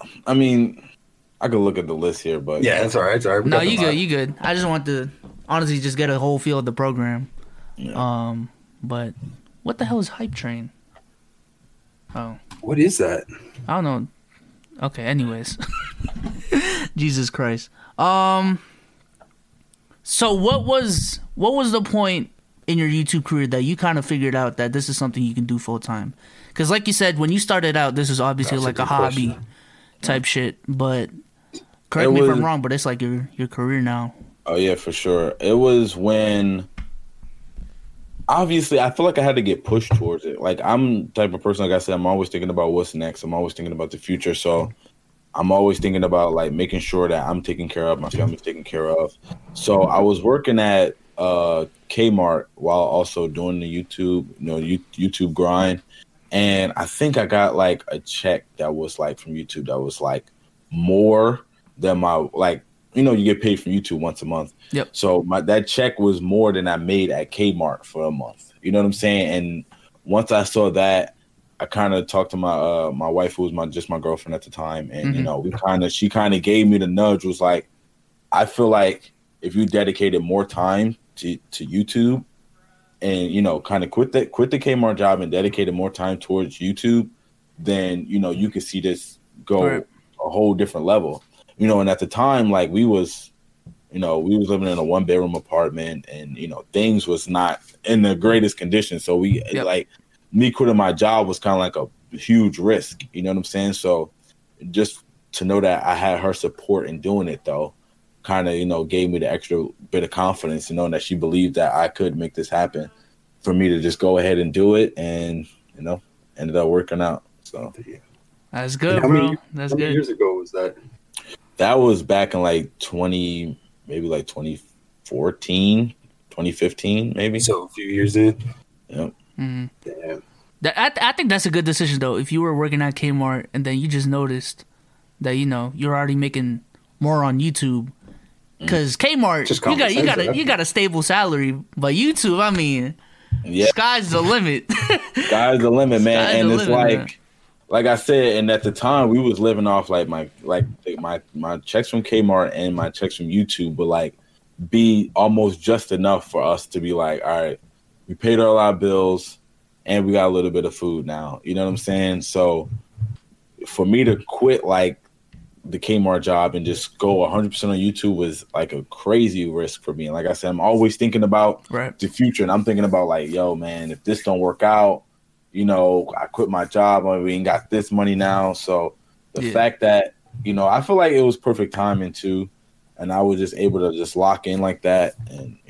I could look at the list here, but yeah, that's all right. No, you good. I just want to honestly just get a whole feel of the program. Yeah. But what the hell is Hype Train? Oh, what is that? I don't know. Okay, anyways. Jesus Christ. So what was the point in your YouTube career that you kind of figured out that this is something you can do full time? Because like you said, when you started out, this is obviously like a hobby type shit. But correct me if I'm wrong, but it's like your career now. Oh yeah, for sure. It was when. Obviously, I feel like I had to get pushed towards it. Like, I'm the type of person, like I said, I'm always thinking about what's next. I'm always thinking about the future. So I'm always thinking about, like, making sure that I'm taken care of, my family's taken care of. So I was working at Kmart while also doing the YouTube, YouTube grind. And I think I got, like, a check that was, like, from YouTube that was, like, more than my, like, you get paid from YouTube once a month. Yep. So that check was more than I made at Kmart for a month. You know what I'm saying? And once I saw that, I kind of talked to my wife, who was just my girlfriend at the time, and she kind of gave me the nudge. Was like, I feel like if you dedicated more time to YouTube, and kind of quit the Kmart job and dedicated more time towards YouTube, then you could see this go a whole different level. And at the time, like we was living in a 1-bedroom apartment, and things was not in the greatest condition. So like me quitting my job was kind of like a huge risk. You know what I'm saying? So just to know that I had her support in doing it, though, kind of gave me the extra bit of confidence, knowing that she believed that I could make this happen, for me to just go ahead and do it, and ended up working out. So that's good, bro. That's good. How many years ago was that? That was back in like 2014, 2015, maybe. So a few years in. Yep. Mm-hmm. Damn. I think that's a good decision, though. If you were working at Kmart and then you just noticed that you're already making more on YouTube, because Kmart you got a stable salary, but YouTube, I mean, sky's the limit. Sky's the limit, man. And it's like. like I said, and at the time we was living off like my checks from Kmart and my checks from YouTube would like be almost just enough for us to be like, all right, we paid all our bills and we got a little bit of food now. You know what I'm saying? So for me to quit like the Kmart job and just go 100% on YouTube was like a crazy risk for me. And like I said, I'm always thinking about the future, and I'm thinking about like, yo, man, if this don't work out, you know, I quit my job, we ain't got this money now. So the fact that, you know, I feel like it was perfect timing too, and I was just able to just lock in like that, and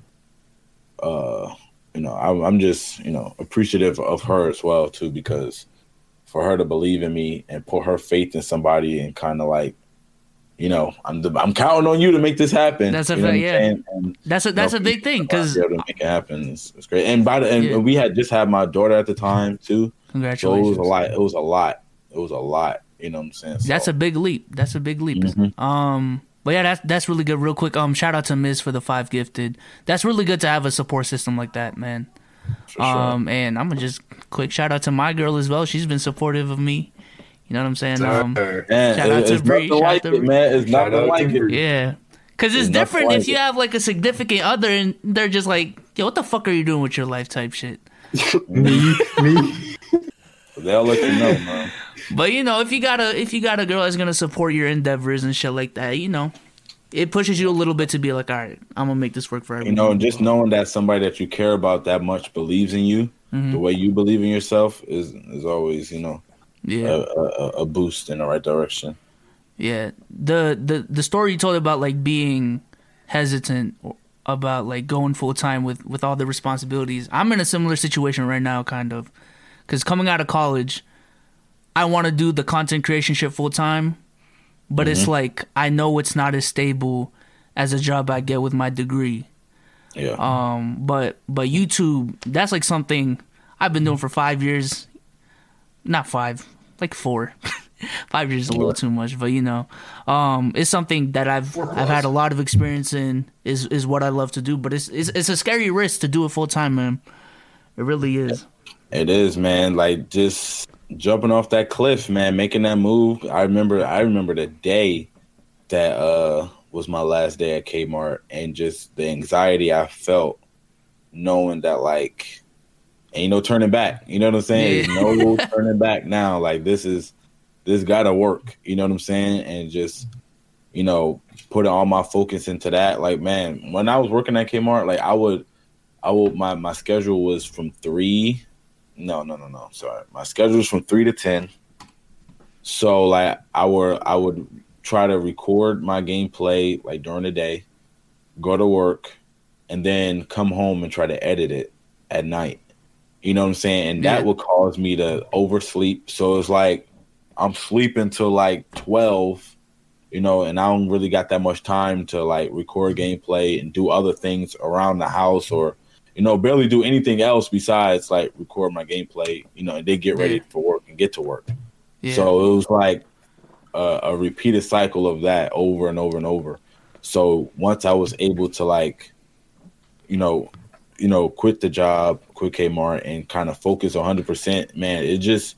I'm just, you know, appreciative of her as well too, because for her to believe in me and put her faith in somebody and kind of like, you know, I'm counting on you to make this happen. That's a that's a big thing because to make it happen. It's great. And we had just had my daughter at the time too. Congratulations. So it was a lot. You know what I'm saying? So, that's a big leap. Mm-hmm. But yeah, that's really good. Real quick, shout out to Miz for the 5 gifted. That's really good to have a support system like that, man. For sure. And I'm gonna just quick shout out to my girl as well. She's been supportive of me. You know what I'm saying? Shout out to Bree. It's nothing like it. Yeah. Because it's different if you have like a significant other and they're just like, yo, what the fuck are you doing with your life type shit? me. They'll let you know, man. But you know, if you got a girl that's gonna support your endeavors and shit like that, you know, it pushes you a little bit to be like, all right, I'm gonna make this work for everyone. You know, just knowing that somebody that you care about that much believes in you, the way you believe in yourself is always, you know, a boost in the right direction. Yeah, the story you told about like being hesitant about like going full time with all the responsibilities. I'm in a similar situation right now, kind of, because coming out of college, I want to do the content creation shit full time, but it's like I know it's not as stable as a job I get with my degree. Yeah. But YouTube, that's like something I've been doing for 5 years. Not 5, like 4. 5 years is a little too much, but you know, it's something that I've had a lot of experience in. Is what I love to do, but it's a scary risk to do it full time, man. It really is. It is, man. Like just jumping off that cliff, man, making that move. I remember the day that was my last day at Kmart, and just the anxiety I felt knowing that like ain't no turning back. You know what I'm saying? Yeah. There's no turning back now. Like this gotta work. You know what I'm saying? And just, you know, putting all my focus into that. Like, man, when I was working at Kmart, like I would my schedule was from 3. No. Sorry. My schedule was from 3 to 10. So like I would try to record my gameplay like during the day, go to work, and then come home and try to edit it at night. You know what I'm saying? And that would cause me to oversleep. So it's like I'm sleeping till like 12, you know, and I don't really got that much time to like record gameplay and do other things around the house, or, you know, barely do anything else besides like record my gameplay, you know, and then get ready for work and get to work. Yeah. So it was like a repeated cycle of that over and over and over. So once I was able to like, you know, quit the job, quit Kmart, and kind of focus 100%, man, it just,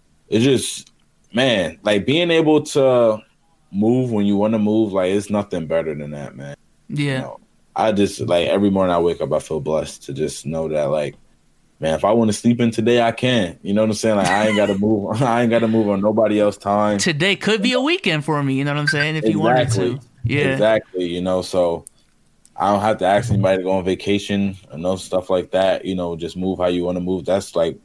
man, like being able to move when you want to move, like it's nothing better than that, man. Yeah. You know, I just like every morning I wake up, I feel blessed to just know that, like, man, if I want to sleep in today, I can. You know what I'm saying? Like I ain't got to move. I ain't got to move on nobody else's time. Today could be a weekend for me. You know what I'm saying? If you wanted to. Yeah. Exactly. You know, so I don't have to ask anybody to go on vacation and no stuff like that. You know, just move how you want to move. That's like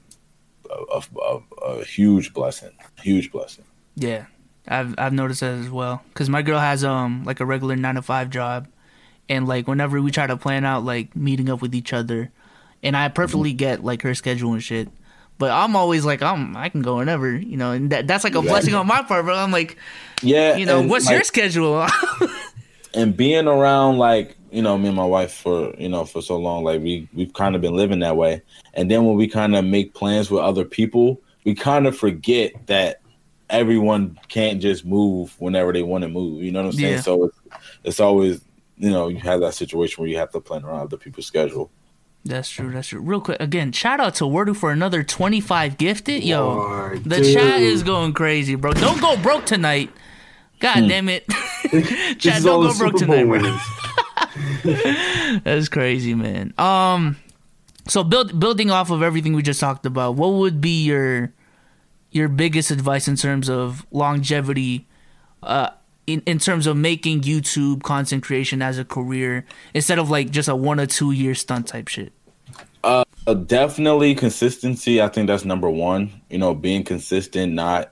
a huge blessing. Huge blessing. Yeah, I've noticed that as well. Cause my girl has like a regular 9-to-5 job, and like whenever we try to plan out like meeting up with each other, and I perfectly get like her schedule and shit, but I'm always like I can go whenever, you know, and that's like a blessing on my part. But I'm like, yeah, you know, what's like, your schedule? And being around like, you know, me and my wife for so long, like we've kind of been living that way. And then when we kind of make plans with other people, we kind of forget that everyone can't just move whenever they want to move. You know what I'm saying? Yeah. So it's always, you know, you have that situation where you have to plan around other people's schedule. That's true. That's true. Real quick, again, shout out to Wordu for another 25 gifted. Yo, Lord, the dude. chat is going crazy, bro. Don't go broke tonight. God damn it. Chat, don't go broke tonight, bro. That's crazy, man. So building off of everything we just talked about, what would be your biggest advice in terms of longevity, in terms of making YouTube content creation as a career instead of like just a 1 or 2 year stunt type shit? Definitely consistency. I think that's number one. Being consistent, not,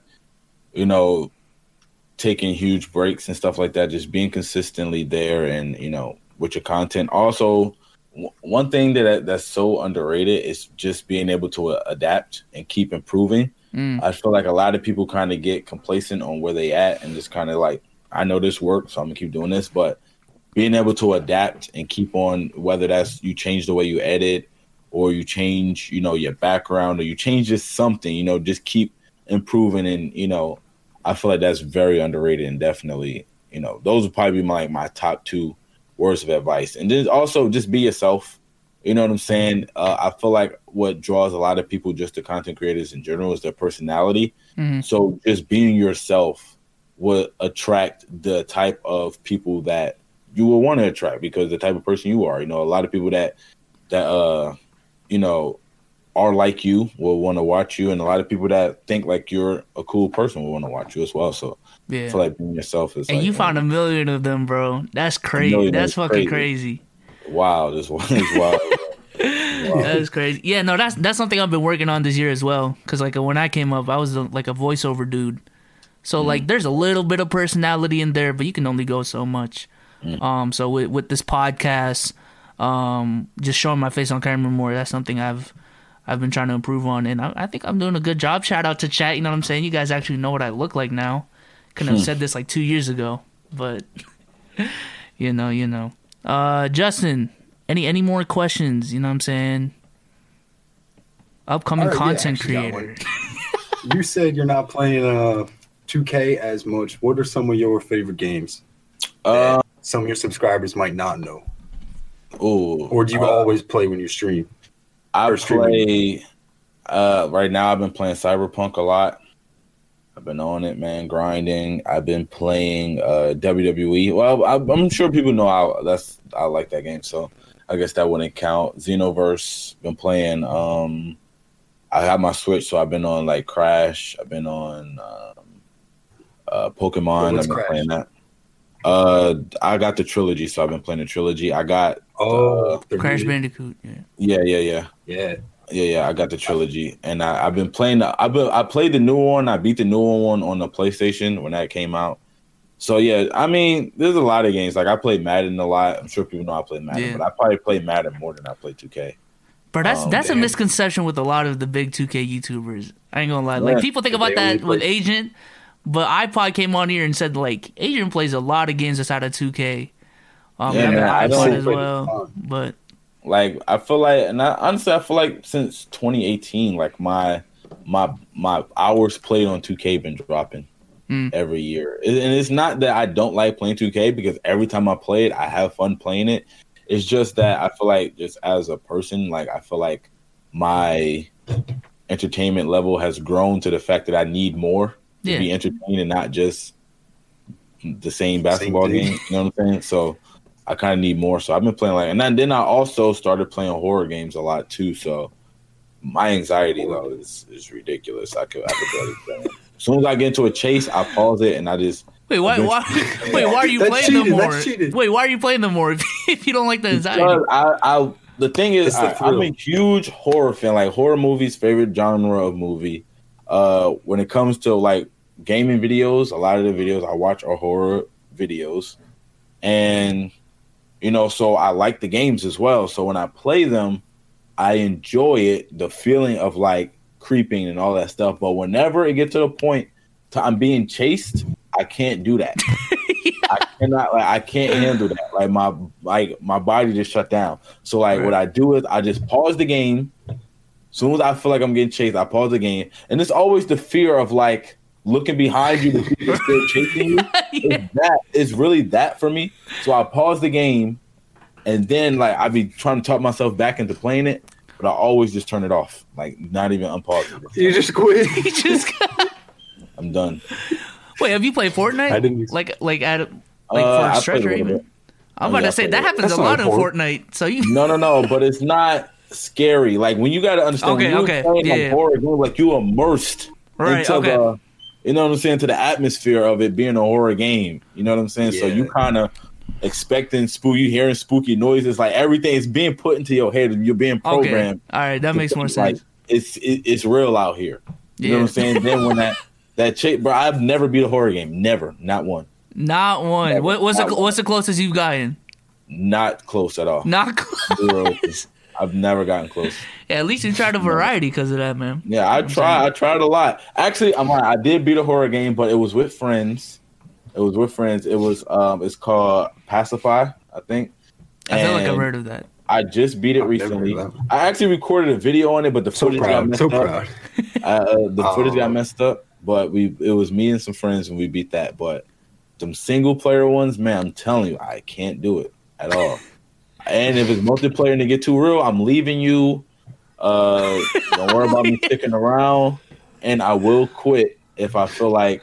taking huge breaks and stuff like that. Just being consistently there and, with your content. Also, one thing that's so underrated is just being able to adapt and keep improving. I feel like a lot of people kind of get complacent on where they at and just kind of like, I know this works, so I'm gonna keep doing this. But being able to adapt and keep on, whether that's you change the way you edit or you change, your background or you change just something, just keep improving. And, I feel like that's very underrated and definitely, those would probably be my top 2 words of advice. And then also just be yourself. You know what I'm saying? I feel like what draws a lot of people just to content creators in general is their personality. Mm-hmm. So just being yourself would attract the type of people that you will want to attract because the type of person you are. A lot of people that are like you will want to watch you, and a lot of people that think like you're a cool person will want to watch you as well. So I feel like being yourself is. And you found 1 million of them, bro. That's crazy. That's fucking crazy. Wow, this one is wild. Wow. That's crazy. Yeah, no, that's something I've been working on this year as well. Because like when I came up, I was like a voiceover dude. So like there's a little bit of personality in there, but you can only go so much. So with this podcast, just showing my face on camera more, that's something I've been trying to improve on, and I think I'm doing a good job. Shout out to chat, you know what I'm saying? You guys actually know what I look like now. Couldn't have said this like 2 years ago, but you know. Justin, any more questions? You know what I'm saying? Upcoming content creator. You said you're not playing 2K as much. What are some of your favorite games that some of your subscribers might not know? Or do you always play when you stream? I play right now. I've been playing Cyberpunk a lot. I've been on it, man, grinding. I've been playing WWE. Well, I'm sure people know I like that game, so I guess that wouldn't count. Xenoverse. Been playing. I have my Switch, so I've been on like Crash. I've been on Pokemon. I've been playing that. I got the trilogy, so I've been playing the trilogy. I got Crash Bandicoot. Yeah. I got the trilogy, and I've been playing. I played the new one. I beat the new one on the PlayStation when that came out. So yeah, I mean, there's a lot of games. Like I play Madden a lot. I'm sure people know I play Madden, but I probably play Madden more than I play 2K. But that's a misconception with a lot of the big 2K YouTubers. I ain't gonna lie. Like people think about that with Agent. But I probably came on here and said, like, Adrian plays a lot of games outside of 2K. I don't as well. But like, I feel like, and honestly, I feel like since 2018, like my hours played on 2K been dropping every year. And it's not that I don't like playing 2K because every time I play it, I have fun playing it. It's just that I feel like just as a person, like I feel like my entertainment level has grown to the fact that I need more. To be entertained and not just the same basketball game. You know what I'm saying? So I kind of need more. So I've been playing and then I also started playing horror games a lot too. So my anxiety though is ridiculous. I could barely play. As soon as I get into a chase, I pause it and I just why are you playing them more? Wait, why are you playing them more if you don't like the anxiety? Because the thing is, I'm a huge horror fan. Like horror movies, favorite genre of movie. When it comes to like gaming videos, a lot of the videos I watch are horror videos, and so I like the games as well. So when I play them, I enjoy it, the feeling of like creeping and all that stuff. But whenever it gets to the point I'm being chased, I can't do that. I can't handle that. Like my body just shut down. So what I do is I just pause the game. As soon as I feel like I'm getting chased, I pause the game. And it's always the fear of like looking behind you, the people still chasing you. It's really that for me. So I pause the game And then like I be trying to talk myself back into playing it, but I always just turn it off, like not even unpause it. You just quit. You just I'm done. Wait, have you played Fortnite? I didn't. Like for I a played stretch a or little even. bit. I'm about to say that happens That's a lot not in horror. Fortnite. So you No, but it's not scary. Like when you got to understand, Okay, when okay, you're playing yeah. a horror game, like you immersed Right, into okay. the, you know what I'm saying, to the atmosphere of it being a horror game. You know what I'm saying? So Yeah. you kind of expecting you hearing spooky noises, like everything is being put into your head. You're being okay. programmed. All right, that makes more Like, sense. it's real out here. You know what I'm saying? Then when that chick, bro, I've never beat a horror game. Never, not one. Not one. Never. What's Not the one. what's the closest you've gotten? Not close at all. Not close. Zero. I've never gotten close. Yeah, at least you tried a variety because of that, man. Yeah, I tried a lot. Actually, I did beat a horror game, but it was with friends. It was it's called Pacify, I think. I feel like I've And heard of that. I just beat it I've never recently. heard of that. I actually recorded a video on it, but the So footage got proud. messed So up. proud. The footage got Oh. messed up, but it was me and some friends and we beat that. But them single player ones, man, I'm telling you, I can't do it at all. And if it's multiplayer and they get too real, I'm leaving you. Don't worry about me sticking around, and I will quit if I feel like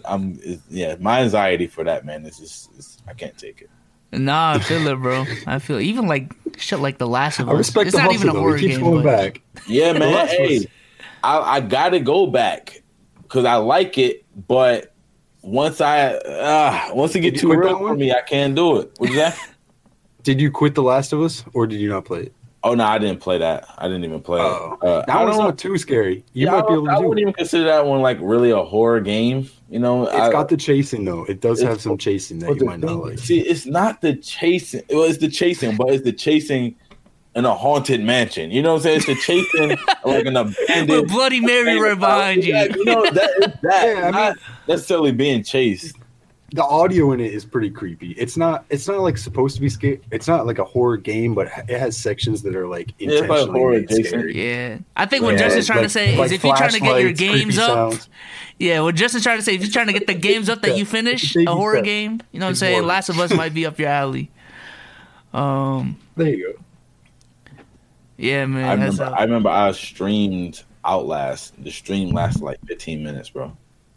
my anxiety for that, man, I can't take it. Nah, I feel it, bro. I feel it. Even like shit like The Last of I Us. respect It's the not hustle, even a though. horror He keeps game. going But back. Yeah, man. Last Hey, was- I gotta go back because I like it, but once it Did get you too quit real that for one? me, I can't do it. What's that? Did you quit The Last of Us, or did you not play it? Oh no, I didn't play that. I didn't even play Oh, it. that one's not too scary. You might be able I to do wouldn't it. even consider that one like really a horror game. You know, It's got the chasing though. It does It's- have some chasing that but you the might not thing- like. See, it's not the chasing. Well, it's the chasing, but it's the chasing in a haunted mansion. You know what I'm saying? It's the chasing like an abandoned. with Bloody Mary right behind you. Yeah, you know that Yeah, I not necessarily being chased. The audio in it is pretty creepy. It's not like supposed to be scary. It's not like a horror game, but it has sections that are like it's like intentionally horror made adjacent. scary. Yeah. I think what Yeah, Justin's trying to say like is if you're trying to get your flashlights, games creepy up, sounds. yeah, what Justin's trying to say, if you're trying to get the games up that you finish, Baby a horror steps. game, you know what I'm It's saying? more- Last of Us might be up your alley. There you go. Yeah, man. I remember I streamed Outlast. The stream lasted like 15 minutes, bro.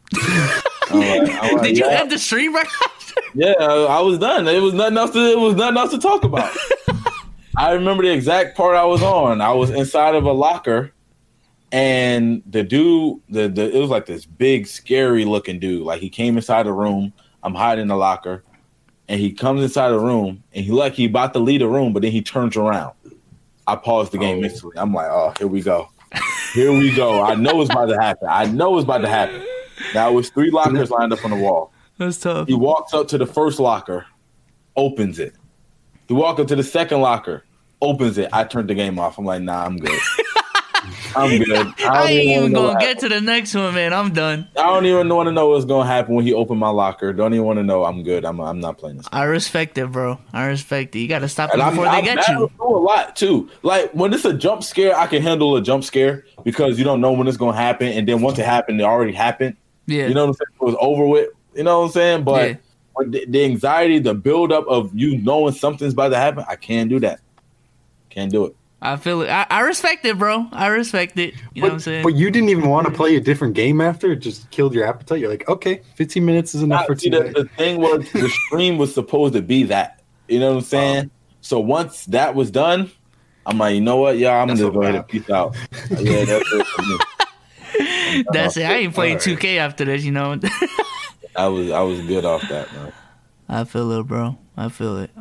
I'm like, Did you yeah. end the stream right after? Yeah, I was done. It was nothing else to talk about. I remember the exact part I was on. I was inside of a locker, and the dude, it was like this big, scary looking dude. Like he came inside the room. I'm hiding in the locker, and he comes inside the room, and he about to leave the room, but then he turns around. I paused the game instantly. I'm like, oh, here we go. Here we go. I know it's about to happen. Now it was 3 lockers lined up on the wall. That's tough. He walks up to the first locker, opens it. He walks up to the second locker, opens it. I turned the game off. I'm like, nah, I'm good. I'm good. I ain't even know gonna what get to the next one, man. I'm done. I don't even want to know what's gonna happen when he opened my locker. Don't even want to know. I'm good. I'm not playing this. I respect it, bro. I respect it. You gotta stop it And before they get you. through a lot too. Like when it's a jump scare, I can handle a jump scare because you don't know when it's gonna happen, and then once it happened, it already happened. Yeah. You know what I'm saying? It was over with. You know what I'm saying? But Yeah. when the anxiety, the buildup of you knowing something's about to happen, I can't do that. Can't do it. I feel it. I respect it, bro. I respect it. You know what I'm saying? But you didn't even want to play a different game after it just killed your appetite. You're like, okay, 15 minutes is enough for See, today. the thing was, the stream was supposed to be that. You know what I'm saying? So once that was done, I'm like, you know what, y'all, I'm That's gonna a go ahead and wrap. peace out. Yeah, that's it for me. That's it. I ain't playing All right. 2K after this, you know. I was good off that, man. I feel it, bro. I feel it.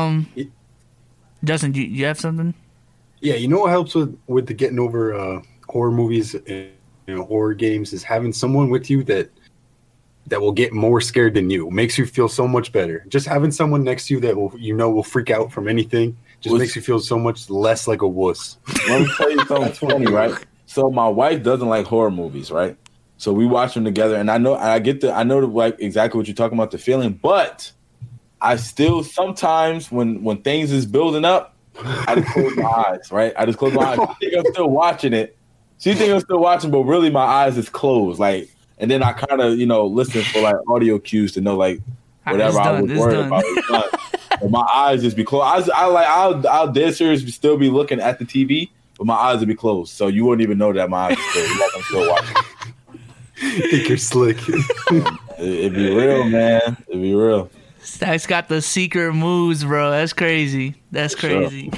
Justin, you have something? Yeah, you know what helps with the getting over horror movies and horror games is having someone with you that will get more scared than you. Makes you feel so much better. Just having someone next to you that will freak out from anything just makes you feel so much less like a wuss. Let me tell you something funny, right? So my wife doesn't like horror movies, right? So we watch them together, and I know like exactly what you're talking about, the feeling. But I still sometimes when things is building up, I just close my eyes, right? I just close my eyes. She think I'm still watching it. She think I'm still watching, but really my eyes is closed, like. And then I kind of listen for like audio cues to know like whatever I was worried about is done. But my eyes just be closed. I'll dead serious still be looking at the TV, but my eyes would be closed, so you wouldn't even know that my eyes are still like I'm still watching. Think you're slick. It'd be real, man. It'd be real. Stack's got the secret moves, bro. That's crazy. That's crazy.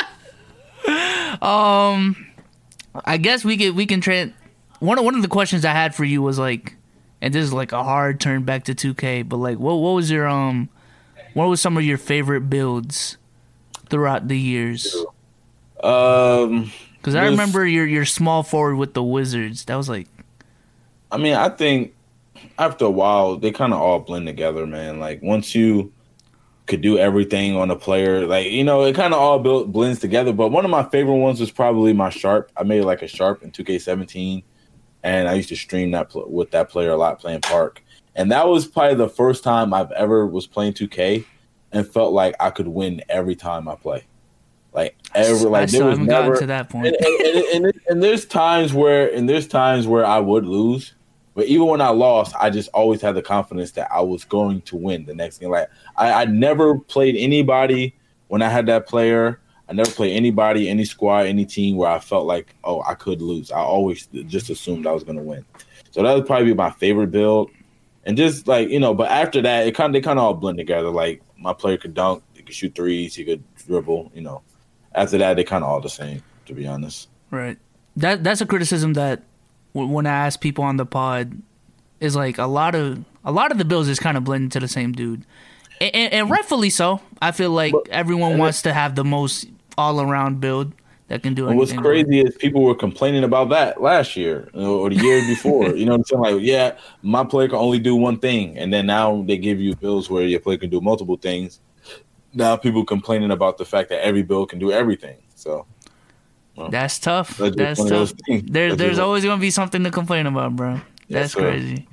Sure. I guess we can one of the questions I had for you was like, and this is like a hard turn back to 2K, but like what was your what was some of your favorite builds throughout the years? Because I remember your small forward with the Wizards. That was like, I mean, I think after a while they kind of all blend together, man. Like once you could do everything on a player, like, you know, it kind of all blends together. But one of my favorite ones was probably my Sharp. I made like a Sharp in 2K17, and I used to stream that with that player a lot, playing Park. And that was probably the first time I've ever was playing 2K and felt like I could win every time I play. Like ever, like there was never gotten to that point. And there's times where I would lose. But even when I lost, I just always had the confidence that I was going to win the next game. Like I never played anybody when I had that player. I never played anybody, any squad, any team where I felt like, oh, I could lose. I always just assumed I was going to win. So that would probably be my favorite build. And just like, you know, but after that, they kind of all blend together. Like my player could dunk, he could shoot threes, he could dribble. You know, after that, they kind of all the same, to be honest. Right. That's a criticism that when I ask people on the pod is like a lot of the builds is kind of blending to the same dude, and rightfully so. I feel like everyone wants to have the most all around build that can do anything. What's crazy is people were complaining about that last year or the year before. You know what I'm saying? Like, yeah, my player can only do one thing, and then now they give you builds where your player can do multiple things. Now people complaining about the fact that every build can do everything. So. Well, that's tough. That's tough. There's always gonna be something to complain about, bro. That's crazy.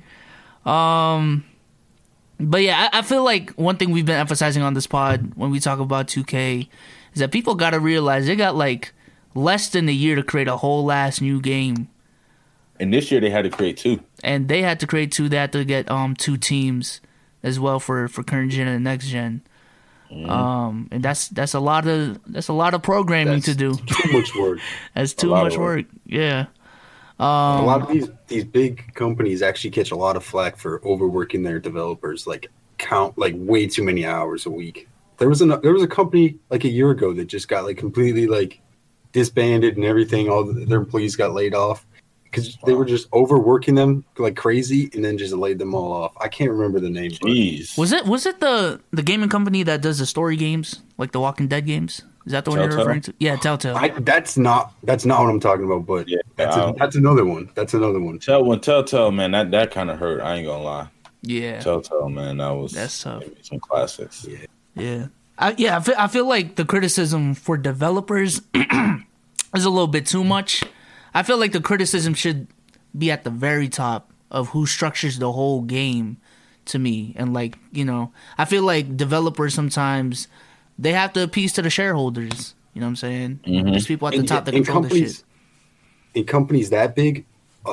But yeah, I feel like one thing we've been emphasizing on this pod when we talk about 2K is that people gotta realize they got like less than a year to create a whole ass new game. And this year they had to create 2. And they had to create 2. They had to get 2 teams as well for current gen and next gen. And that's a lot of programming to do. Too much work. That's too much work. Yeah. A lot of these big companies actually catch a lot of flack for overworking their developers, like way too many hours a week. There was a company like a year ago that just got like completely like disbanded and everything. All their employees got laid off because they were just overworking them like crazy, and then just laid them all off. I can't remember the name. Jeez. Was it the gaming company that does the story games, like the Walking Dead games? Is that the one you're referring to? Yeah, Telltale. That's not what I'm talking about. But yeah, that's another one. That's another one. Telltale, man, that kind of hurt. I ain't gonna lie. Yeah. Telltale, man, that's tough. Some classics. Yeah. I feel like the criticism for developers is a little bit too much. I feel like the criticism should be at the very top of who structures the whole game to me. And like, you know, I feel like developers sometimes they have to appease to the shareholders. You know what I'm saying? Mm-hmm. There's people at the top that control the shit. In companies that big,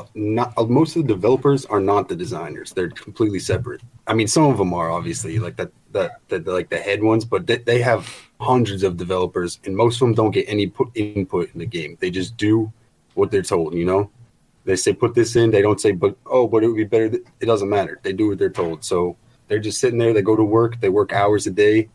most of the developers are not the designers. They're completely separate. I mean, some of them are obviously like the like the head ones, but they have hundreds of developers, and most of them don't get any input in the game. They just do what they're told, you know? They say, put this in. They don't say, but it would be better. It doesn't matter. They do what they're told. So they're just sitting there. They go to work. They work hours a day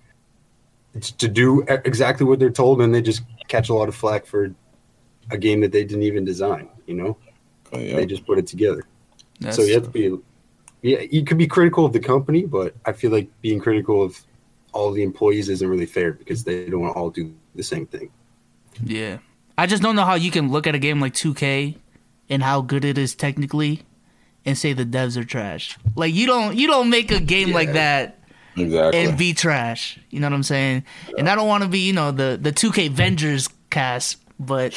to do exactly what they're told, and they just catch a lot of flack for a game that they didn't even design, you know? Oh, yeah. They just put it together. So you have to be, you could be critical of the company, but I feel like being critical of all the employees isn't really fair because they don't want to all do the same thing. Yeah. I just don't know how you can look at a game like 2K and how good it is technically and say the devs are trash. Like you don't make a game like that and be trash. You know what I'm saying? Yeah. And I don't want to be, you know, the 2K Vengers cast, but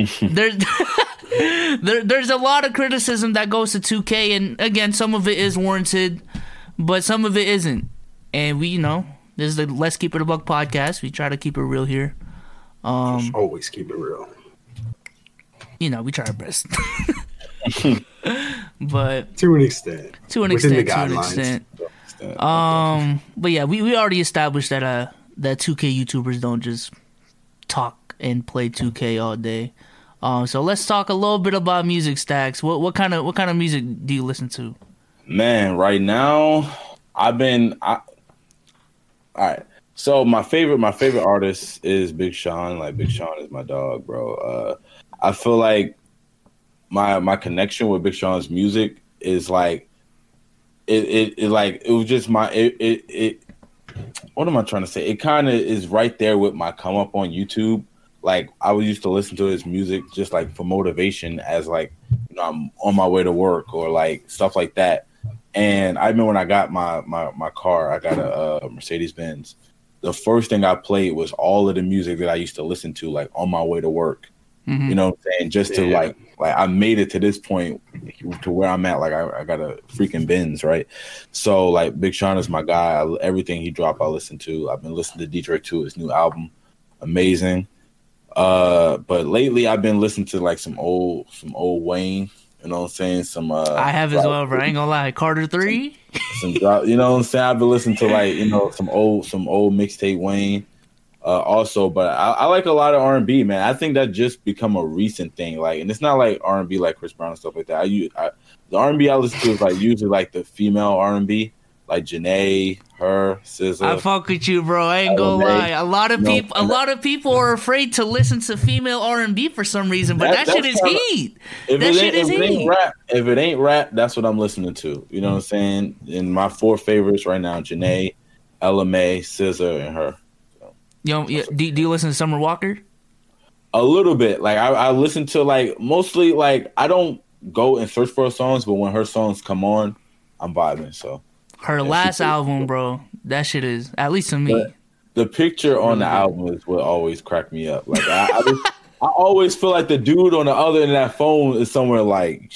there's a lot of criticism that goes to 2K, and again, some of it is warranted, but some of it isn't. And we, you know, this is the Let's Keep It a Buck podcast. We try to keep it real here. Always keep it real. You know, we try our best. But to an extent. But yeah, we already established that that 2K YouTubers don't just talk and play 2K all day. So let's talk a little bit about music, Stacks. What kind of music do you listen to? Man, right now all right. So my favorite artist is Big Sean. Like Big Sean is my dog, bro. I feel like my connection with Big Sean's music is like it was just what am I trying to say? It kind of is right there with my come up on YouTube. Like I used to listen to his music just like for motivation as like, you know, I'm on my way to work or like stuff like that. And I remember when I got my car, I got a Mercedes-Benz. The first thing I played was all of the music that I used to listen to like on my way to work. Mm-hmm. You know what I'm saying? Just to like I made it to this point to where I'm at. Like I got a freaking Benz, right? So like Big Sean is my guy. Everything he dropped, I listen to. I've been listening to Drake too, his new album, amazing. But lately I've been listening to like some old Wayne. You know what I'm saying? Some I have as well, bro. I ain't gonna lie. Carter 3. You know what I'm saying? I've been listening to like, you know, some old mixtape Wayne. Also, but I like a lot of R&B, man. I think that just become a recent thing. Like, and it's not like R&B like Chris Brown and stuff like that. The R&B I listen to is like usually like the female R&B, like Janae, her, SZA. I fuck with you, bro. I ain't gonna lie. A lot of people are afraid to listen to female R&B for some reason, but that shit is heat. If it ain't rap, that's what I'm listening to. You know what I'm saying? And my 4 favorites right now: Janae, Ella Mai, SZA, and her. Yo, do you listen to Summer Walker? A little bit. Like I listen to like mostly like I don't go and search for her songs, but when her songs come on, I'm vibing. So her last album, bro, that shit is, at least to me. But the picture on the album is what always cracked me up. Like I always feel like the dude on the other end of that phone is somewhere like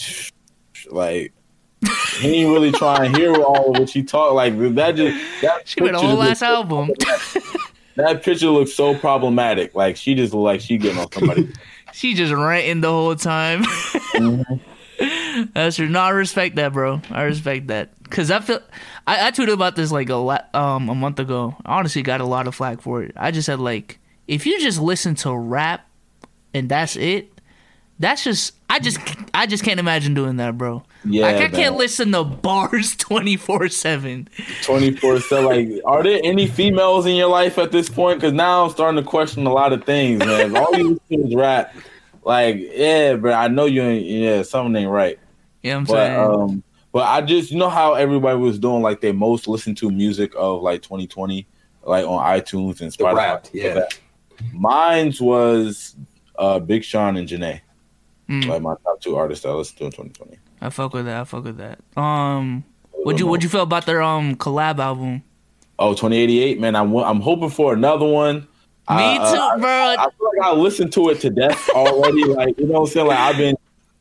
he ain't really trying to hear all of what she talk. Like that she made a whole last album. That picture looks so problematic. Like she just look like she getting on somebody. She just ranting the whole time. Mm-hmm. That's true. No, I respect that, bro. I respect that because I tweeted about this like a month ago. I honestly got a lot of flack for it. I just said like, if you just listen to rap and that's it, that's just I just can't imagine doing that, bro. Yeah, like, I can't listen to bars 24/7. 24/7. Like, are there any females in your life at this point? Because now I'm starting to question a lot of things, man. All you listen is rap. Like, yeah, bro, I know you ain't. Yeah, something ain't right. Yeah, I'm saying. But I just, you know how everybody was doing like their most listened to music of like 2020, like on iTunes and Spotify. Rap, yeah. Mine's was Big Sean and Janae. Like my top 2 artists that I listened to in 2020. I fuck with that. What'd you feel about their collab album? Oh, 2088, man. I'm hoping for another one. Me too, bro. I feel like I listened to it to death already. Like, you know what I'm saying? Like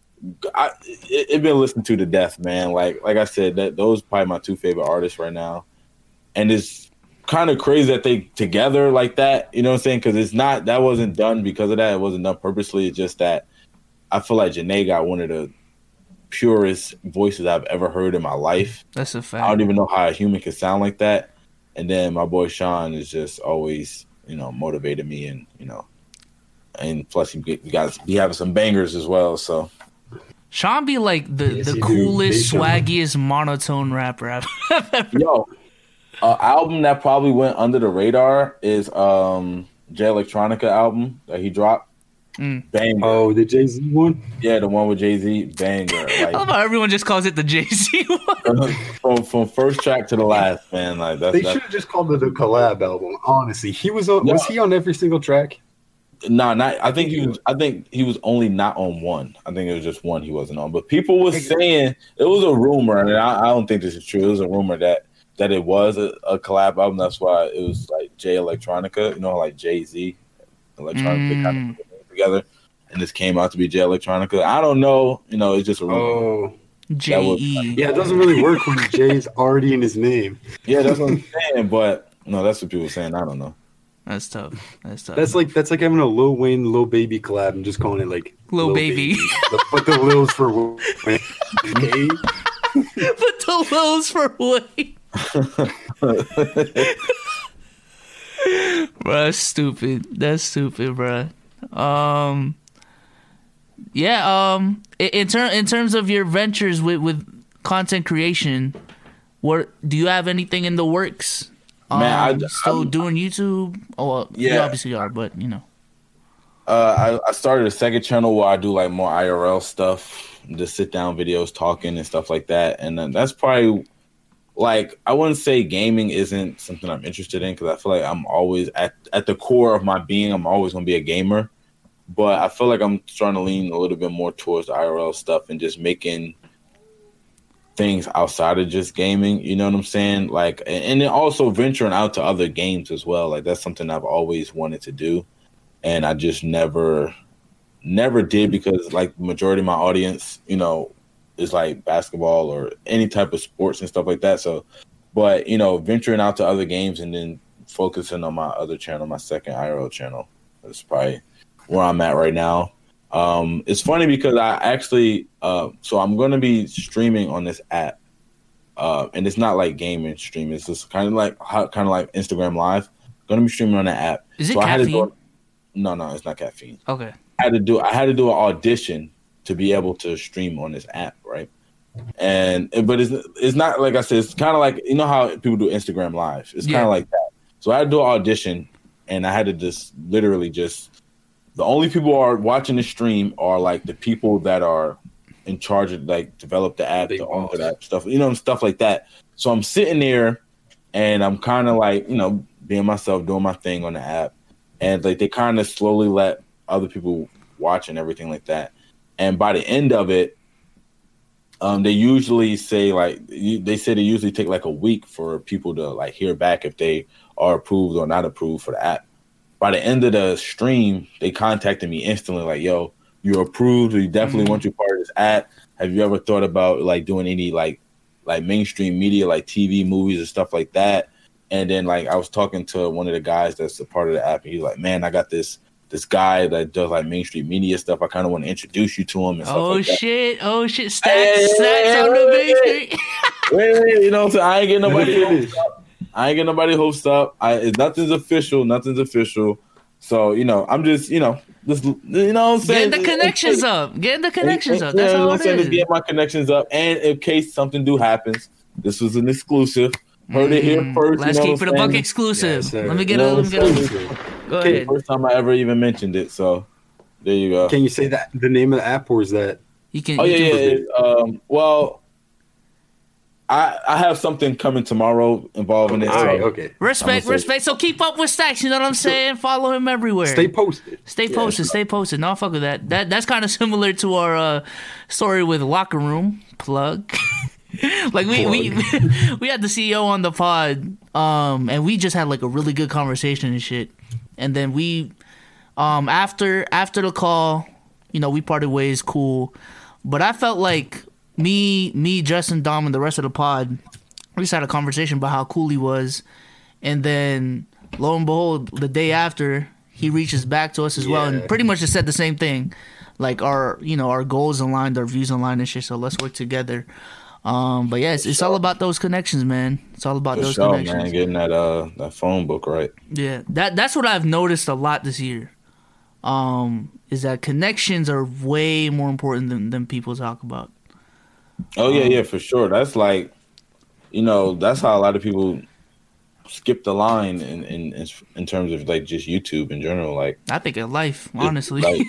it's been listened to death, man. Like I said, those are probably my 2 favorite artists right now. And it's kind of crazy that they together like that. You know what I'm saying? Because that wasn't done because of that. It wasn't done purposely. It's just that I feel like Janae got one of the purest voices I've ever heard in my life. That's a fact. I don't even know how a human can sound like that. And then my boy Sean is just always, you know, motivated me, and you know, and plus he having some bangers as well. So Sean be like the coolest, swaggiest monotone rapper I've ever. Yo, album that probably went under the radar is Jay Electronica album that he dropped. Banger. Oh, the Jay-Z one? Yeah, the one with Jay-Z. Banger. Like, I love how everyone just calls it the Jay-Z one. from first track to the last, man. Like they should have just called it a collab album. Honestly, he was on. Was he on every single track? No, not. I think he was only not on one. I think it was just one he wasn't on. But people were saying it was a rumor, and I don't think this is true. It was a rumor that it was a collab album. That's why it was like Jay Electronica. You know, like Jay-Z Electronica. They kind of together, and this came out to be Jay Electronica. I don't know, you know, it's just a rumor. Oh, J-E. Yeah, it doesn't really work when Jay's already in his name. Yeah, that's what I'm saying, but no, that's what people are saying. I don't know. That's tough. That's like having a Lil Wayne, Lil Baby collab and just calling it like Lil Baby. But the Lils for Wayne. But the Lils for Wayne. Bro, that's stupid. That's stupid, bro. In terms of your ventures with content creation, what do you have anything in the works? Man, I'm doing YouTube. Oh, well, yeah, you obviously are, but you know. I started a second channel where I do like more IRL stuff, just sit down videos, talking and stuff like that. And then that's probably like, I wouldn't say gaming isn't something I'm interested in, because I feel like I'm always at the core of my being, I'm always going to be a gamer. But I feel like I'm starting to lean a little bit more towards the IRL stuff and just making things outside of just gaming. You know what I'm saying? Like, and then also venturing out to other games as well. Like, that's something I've always wanted to do. And I just never did, because like the majority of my audience, you know, is like basketball or any type of sports and stuff like that. So, but you know, venturing out to other games and then focusing on my other channel, my second IRL channel, is probably where I'm at right now. It's funny because I actually, so I'm going to be streaming on this app, and it's not like gaming stream. It's just kind of like Instagram Live. Going to be streaming on that app. Is it caffeine? No, it's not caffeine. Okay. I had to do an audition to be able to stream on this app, right? But it's not, like I said, it's kind of like, you know how people do Instagram Live. It's kind of like that. So I had to do an audition, and I had to just literally the only people who are watching the stream are like the people that are in charge of like develop the app, the own the app stuff, you know, stuff like that. So I'm sitting there, and I'm kind of like, you know, being myself, doing my thing on the app. And like they kind of slowly let other people watch and everything like that. And by the end of it, they usually say they usually take like a week for people to like hear back if they are approved or not approved for the app. By the end of the stream, they contacted me instantly, like, "Yo, you're approved. We definitely want you part of this app. Have you ever thought about like doing any like mainstream media, like TV, movies, and stuff like that?" And then like I was talking to one of the guys that's a part of the app, and he's like, "Man, I got this guy that does like mainstream media stuff. I kind of want to introduce you to him." And stuff like that. Oh shit! Stacks on the mainstream. Wait, you know what I'm saying? I ain't getting nobody hopes up. Nothing's official. So, you know, I'm just, you know, what I'm saying? Getting the connections up. That's all it is. Just get my connections up. And in case something happens, this was an exclusive. Heard it here first. Let's keep it a buck exclusive. Yes, let me get a. Go ahead. First time I ever even mentioned it. So there you go. Can you say that the name of the app, or is that? You can. Well, I have something coming tomorrow involving it. All right, okay. Respect. So keep up with Stacks. You know what I'm saying? Follow him everywhere. Stay posted. Stay posted. No, fuck with that. That's kind of similar to our story with Locker Room plug. Like we had the CEO on the pod, and we just had like a really good conversation and shit. And then we, after the call, you know, we parted ways, cool. But I felt like me, Justin, Dom, and the rest of the pod, we just had a conversation about how cool he was. And then, lo and behold, the day after, he reaches back to us as well, and pretty much just said the same thing. Like our goals aligned, our views aligned and shit. So let's work together. But yeah, it's all about those connections, man. It's all about those connections. Man, getting that phone book right. Yeah, that's what I've noticed a lot this year. Is that connections are way more important than people talk about. Oh yeah, for sure. That's like, you know, that's how a lot of people skip the line in terms of like just YouTube in general. Like, I think of life, honestly. Like,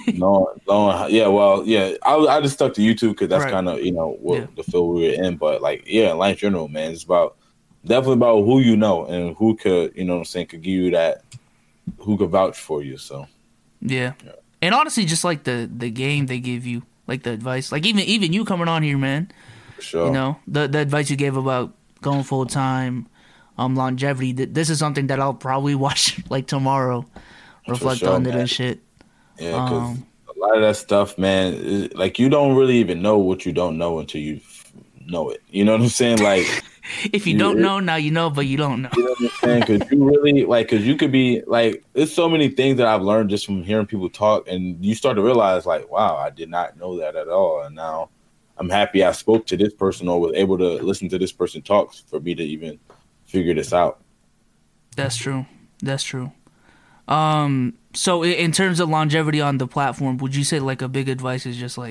I just stuck to YouTube because that's kind of, you know, the field we were in. But like, life in general, man, it's definitely about who you know and who could, you know what I'm saying, could give you that, who could vouch for you. So yeah. And honestly, just like the game they give you, like the advice, like even you coming on here, man. For sure. You know, the advice you gave about going full time, longevity. This is something that I'll probably watch like tomorrow, reflect on it and shit. Yeah, because a lot of that stuff, man, like you don't really even know what you don't know until you know it. You know what I'm saying? Like, if you don't know, now you know, but you don't know. You know what I'm saying? Because you really because you could be like, there's so many things that I've learned just from hearing people talk, and you start to realize like, wow, I did not know that at all, and now I'm happy I spoke to this person or was able to listen to this person talk for me to even figure this out. That's true. So in terms of longevity on the platform, would you say like a big advice is just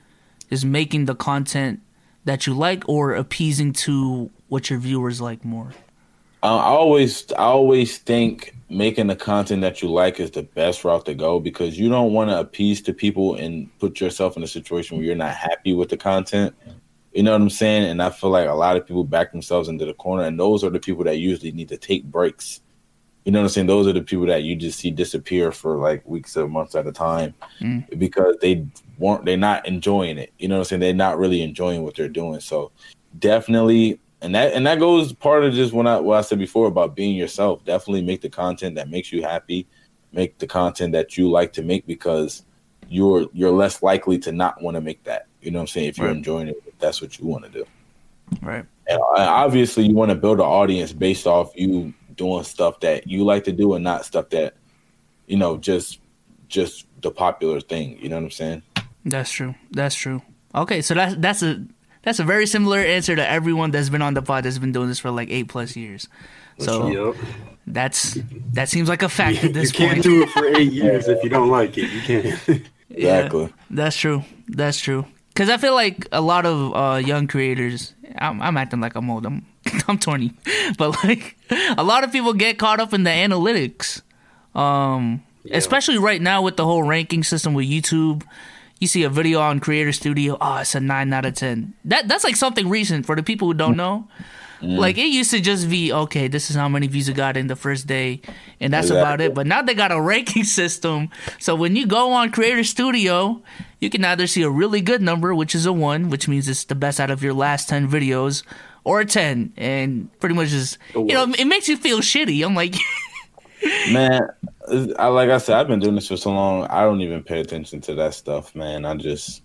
making the content that you like or appeasing to what your viewers like more? I always think making the content that you like is the best route to go, because you don't want to appease to people and put yourself in a situation where you're not happy with the content. You know what I'm saying? And I feel like a lot of people back themselves into the corner, and those are the people that usually need to take breaks. You know what I'm saying? Those are the people that you just see disappear for like weeks or months at a time because they're not enjoying it. You know what I'm saying? They're not really enjoying what they're doing. So definitely, and that goes part of just what I said before about being yourself. Definitely make the content that makes you happy. Make the content that you like to make, because you're less likely to not want to make that. You know what I'm saying? If you're enjoying it, if that's what you want to do. Right. And obviously, you want to build an audience based off you doing stuff that you like to do and not stuff that, you know, just the popular thing. You know what I'm saying? That's true. Okay, so that's a very similar answer to everyone that's been on the pod that's been doing this for like 8+ years. So that seems like a fact at this point. You can't do it for 8 years if you don't like it. You can't. Exactly. Yeah, that's true. Because I feel like a lot of young creators, I'm acting like I'm old. I'm 20, but like a lot of people get caught up in the analytics, especially right now with the whole ranking system with YouTube. You see a video on Creator Studio, it's a 9 out of 10. That's like something recent for the people who don't know. Like it used to just be, okay, this is how many views it got in the first day, and that's about it. But now they got a ranking system, so when you go on Creator Studio, you can either see a really good number, which is a 1, which means it's the best out of your last 10 videos, or a 10, and pretty much just, it makes you feel shitty. I'm like, man, like I said, I've been doing this for so long, I don't even pay attention to that stuff, man. I just,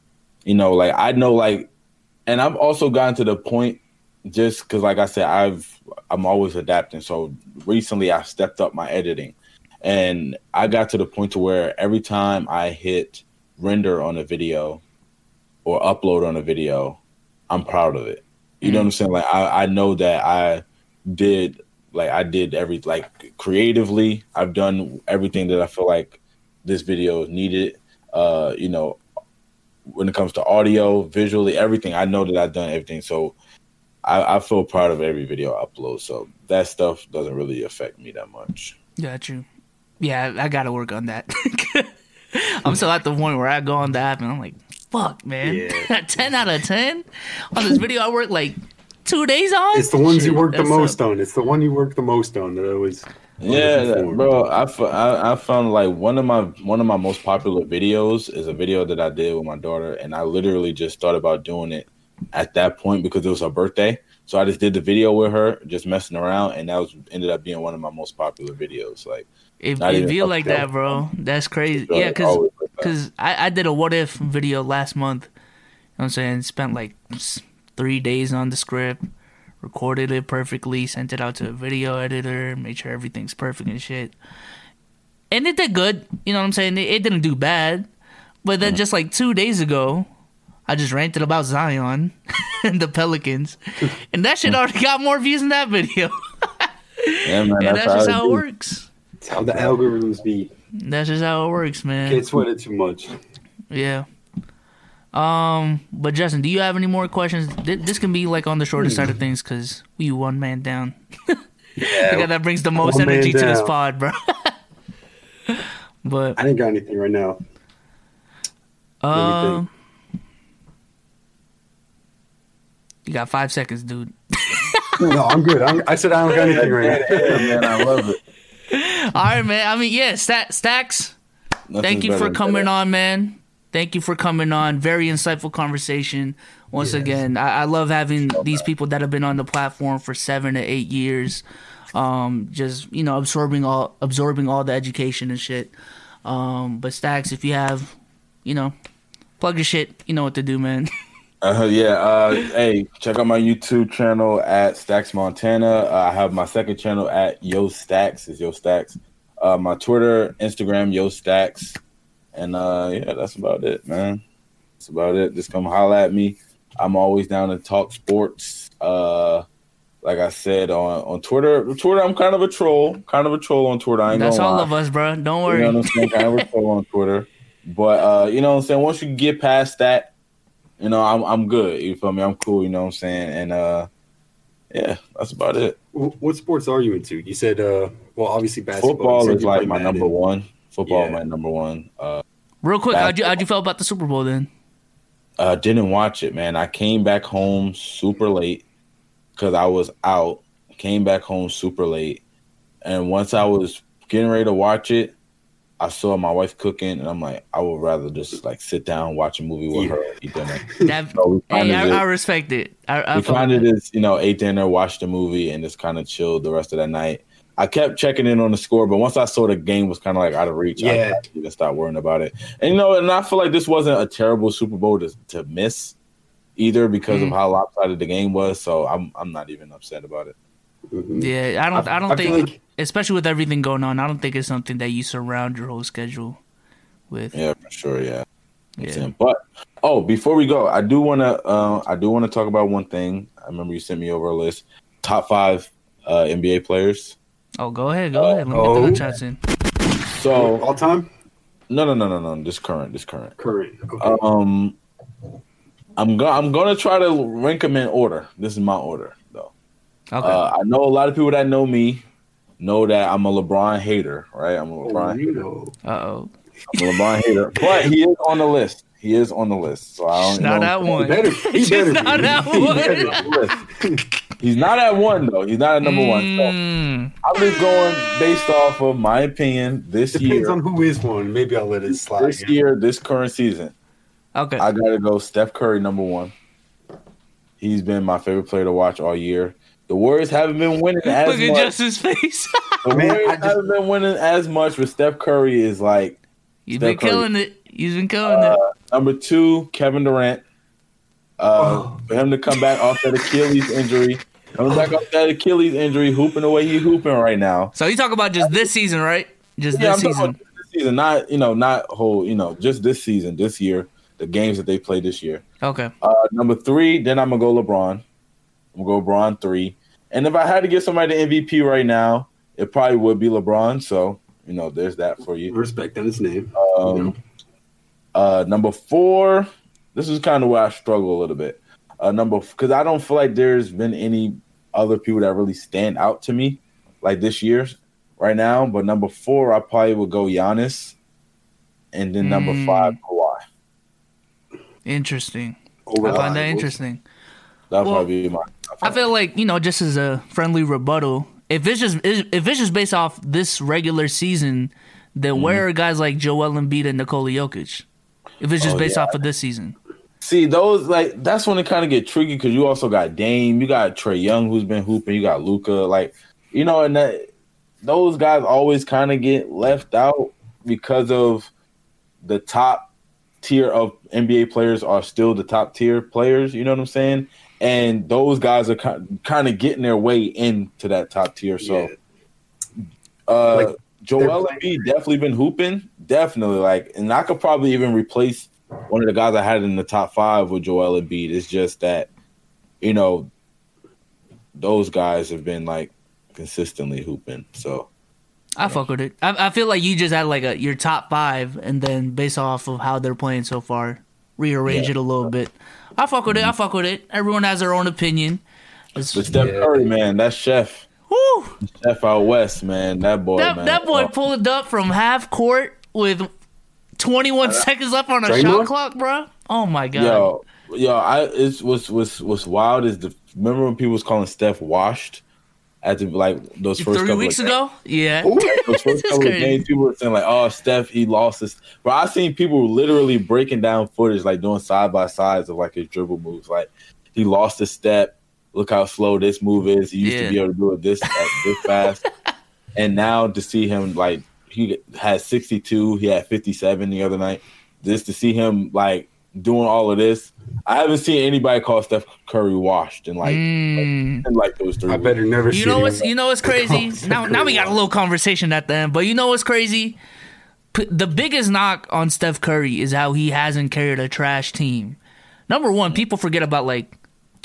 like I know, like, and I've also gotten to the point, just because, like I said, I'm always adapting. So recently, I stepped up my editing, and I got to the point to where every time I hit render on a video or upload on a video, I'm proud of it. You know what I'm saying? Like I know that I did creatively, I've done everything that I feel like this video needed. When it comes to audio, visually, everything, I know that I've done everything. So I feel proud of every video I upload. So that stuff doesn't really affect me that much. Got you. Yeah, I got to work on that. I'm still at the point where I go on the app and I'm like, fuck, man. 10 out of 10 on this video I worked like 2 days on. It's the ones you work the most on. It's the one you work the most on that I always. Yeah, bro. I found like one of my most popular videos is a video that I did with my daughter, and I literally just thought about doing it at that point because it was her birthday. So I just did the video with her, just messing around, and that ended up being one of my most popular videos. Like, it feel like that, bro. That's crazy. Yeah, because I did a what if video last month. You know what I'm saying? Spent like 3 days on the script, recorded it perfectly, sent it out to a video editor, made sure everything's perfect and shit. And it did good. You know what I'm saying? It didn't do bad. But then just like 2 days ago, I just ranted about Zion and the Pelicans. And that shit already got more views than that video. Yeah, man, and that's just how it works. It's how the algorithms be. That's just how it works, man. Can't sweat it too much. Yeah. But Justin, do you have any more questions? This can be like on the shorter side of things because we one man down. Yeah, the guy that brings the most energy to this pod, bro. But I ain't got anything right now. You got 5 seconds, dude. No, I'm good. I said I don't got anything right now. Man, I love it. All right, man. I mean, yeah, Stacks. Thank you for coming on, man. Thank you for coming on. Very insightful conversation. Once again, I love having these people that have been on the platform for 7 to 8 years. Just, absorbing all the education and shit. But Stacks, if you have, plug your shit, you know what to do, man. Hey, check out my YouTube channel at Stacks Montana. I have my second channel at Yo Stacks. It's Yo Stacks. My Twitter, Instagram, Yo Stacks. And that's about it, man. That's about it. Just come holla at me. I'm always down to talk sports. like I said on Twitter, I'm kind of a troll on Twitter. I ain't That's gonna all lie. of us, bro. Don't worry. You know what I'm saying? Kind of a troll on Twitter, but you know what I'm saying. Once you get past that, you know, I'm good. You feel me? I'm cool. You know what I'm saying? And yeah, that's about it. What sports are you into? You said, well, obviously basketball. Football is you like play my Madden. number one. Football is Yeah. my number one. Real quick, how'd you feel about the Super Bowl then? Didn't watch it, man. I came back home super late because I was out. Came back home super late, and once I was getting ready to watch it, I saw my wife cooking, and I'm like, I would rather just like sit down, watch a movie with her, eat dinner. That, So we hey, kinda I respect it. I we fuck kind with of it. just, ate dinner, watched the movie, and just kind of chilled the rest of that night. I kept checking in on the score, but once I saw the game was kind of like out of reach, I didn't even start worrying about it. And and I feel like this wasn't a terrible Super Bowl to miss either because of how lopsided the game was. So I'm not even upset about it. Yeah, I don't I feel think, like- especially with everything going on, I don't think it's something that you surround your whole schedule with. Yeah, for sure. Yeah. Yeah. But before we go, I do want to talk about one thing. I remember you sent me over a list, top 5 NBA players. Oh, go ahead. Let me get the chats in. So All time? no. This current. Current. Okay. I'm gonna try to rank them in order. This is my order, though. Okay. I know a lot of people that know me know that I'm a LeBron hater, right? I'm a LeBron hater. Uh-oh. I'm a LeBron hater, but he is on the list. So I don't. Not that one. He's better be. Not that one. He's not at one though. He's not at number one. So I'm just going based off of my opinion this Depends year. on who is one. Maybe I'll let it slide. This year, this current season, Okay. I gotta go Steph Curry number one. He's been my favorite player to watch all year. The Warriors haven't been winning as Look at much. Justin's face. The Warriors haven't been winning as much, but Steph Curry is like You've Steph been Curry. killing it. You've been killing it. Number 2, Kevin Durant. For him to come back off that Achilles injury, hooping the way he's hooping right now. So you talk about just this season, right? Just Yeah, this I'm talking season. about this season, not whole, just this season, this year, the games that they played this year. Okay. Number 3, then I'm gonna go LeBron. I'm gonna go LeBron 3. And if I had to give somebody the MVP right now, it probably would be LeBron. So there's that for you. Respect on his name. Number 4, this is kind of where I struggle a little bit. Because I don't feel like there's been any other people that really stand out to me like this year right now. But number 4, I probably would go Giannis, and then number 5, Kawhi. Interesting. Over I find that Kawhi. interesting. That'll probably be my. I feel like, just as a friendly rebuttal, if it's just based off this regular season, then where are guys like Joel Embiid and Nikola Jokic? If it's just based off of this season. See, those that's when it kind of get tricky because you also got Dame, you got Trae Young who's been hooping, you got Luka, and those guys always kind of get left out because of the top tier of NBA players are still the top tier players. You know what I'm saying? And those guys are kind of getting their way into that top tier. So, Joel Embiid definitely been hooping, definitely. And I could probably even replace one of the guys I had in the top 5 with Joel Embiid. It's just that, those guys have been consistently hooping. So I fuck with it. I feel like you just had your top 5, and then based off of how they're playing so far, rearrange it a little bit. I fuck with it. Everyone has their own opinion. But Steph Curry, man, that chef. Woo! Chef out west, man. That boy, man. That boy pulled up from half court with 21 seconds left on a shot clock, bro. Oh my god. What's wild is remember when people was calling Steph washed at those first 3 weeks ago? Yeah. Those first couple of games, people were saying oh, Steph, he lost this. But I seen people literally breaking down footage, doing side by sides of his dribble moves. He lost a step. Look how slow this move is. He used to be able to do it this fast. And now to see him he had 62, he had 57 the other night. Just to see him doing all of this, I haven't seen anybody call Steph Curry washed in those 3 I weeks. better never see You know what's crazy? Now we got a little conversation at the end, but you know what's crazy? The biggest knock on Steph Curry is how he hasn't carried a trash team. Number one, people forget about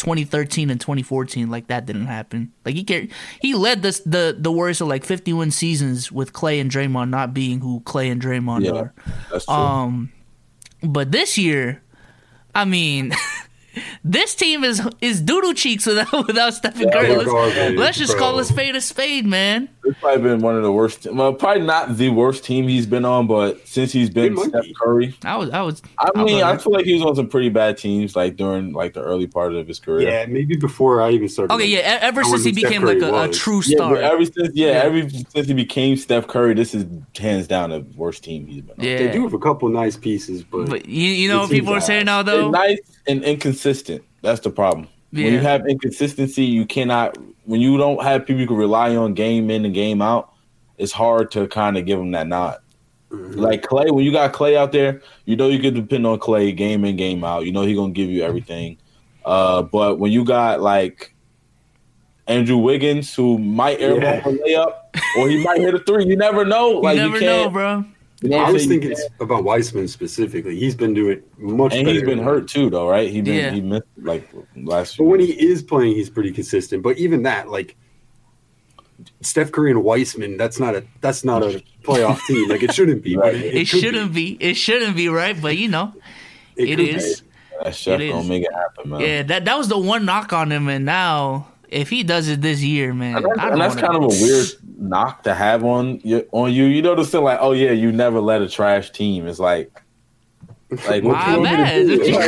2013 and 2014, like that didn't happen. Like he led the Warriors to like 51 seasons with Clay and Draymond not being who Clay and Draymond are. That's true. But this year, I mean, this team is doodle cheeks without Stephen Curry. Let's just call a spade, man. It's probably been one of the worst. Well, probably not the worst team he's been on, but since he's been Steph Curry, I feel like he was on some pretty bad teams, like during like the early part of his career. Yeah, maybe before I even started. Okay, yeah. Ever since he became like a true star. Ever since he became Steph Curry, this is hands down the worst team he's been on. Yeah. They do have a couple nice pieces, but you know what people are saying now though? They're nice and inconsistent. That's the problem. Yeah. When you have inconsistency, you cannot. When you don't have people you can rely on game in and game out, it's hard to kind of give them that nod. Mm-hmm. Like Clay, when you got Clay out there, you know you can depend on Clay game in, game out. You know he's gonna give you everything. But when you got like Andrew Wiggins, who might airball a layup or he might hit a three, you never know. Like you never know, bro. You know, I was thinking about Weissman specifically. He's been doing much better. And he's been hurt too, though, right? He missed like last year. But when he is playing, he's pretty consistent. But even that, like Steph Curry and Weissman, that's not a playoff team. Like it shouldn't be. Right. But it shouldn't be. It shouldn't be, right? But you know, it is. That chef gonna make it happen, man. Yeah, that was the one knock on him, and now if he does it this year, man, and that's kind of a weird knock to have on you. You know, to say like, oh yeah, you never led a trash team. It's like what my bad.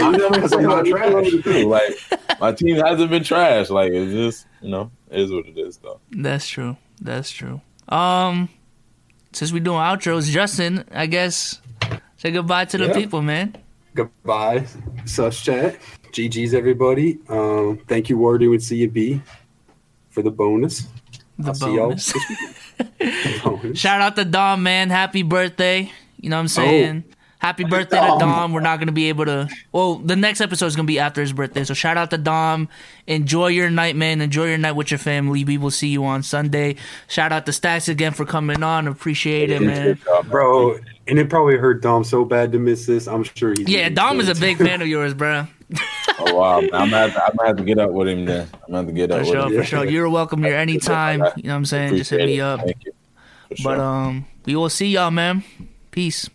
Like my team hasn't been trash. Like it's just it is what it is though. That's true. Since we're doing outros, Justin, I guess say goodbye to the people, man. Goodbye, Sus Chat. GG's everybody. Thank you, Wardy with CB for the bonus. See y'all this weekend. Shout out to Dom, man. Happy birthday. You know what I'm saying? Happy birthday to Dom. We're not going to be able to... Well, the next episode is going to be after his birthday. So shout out to Dom. Enjoy your night, man. Enjoy your night with your family. We will see you on Sunday. Shout out to Stacks again for coming on. Appreciate it, man. Bro, and it probably hurt Dom so bad to miss this. I'm sure he's... Yeah, Dom is a big fan of yours, bro. Oh, wow. I'm going to have to get up with him then. I'm going to have to get up with him. For sure. You're welcome here anytime. You know what I'm saying? Just hit me up. Thank you. But we will see y'all, man. Peace.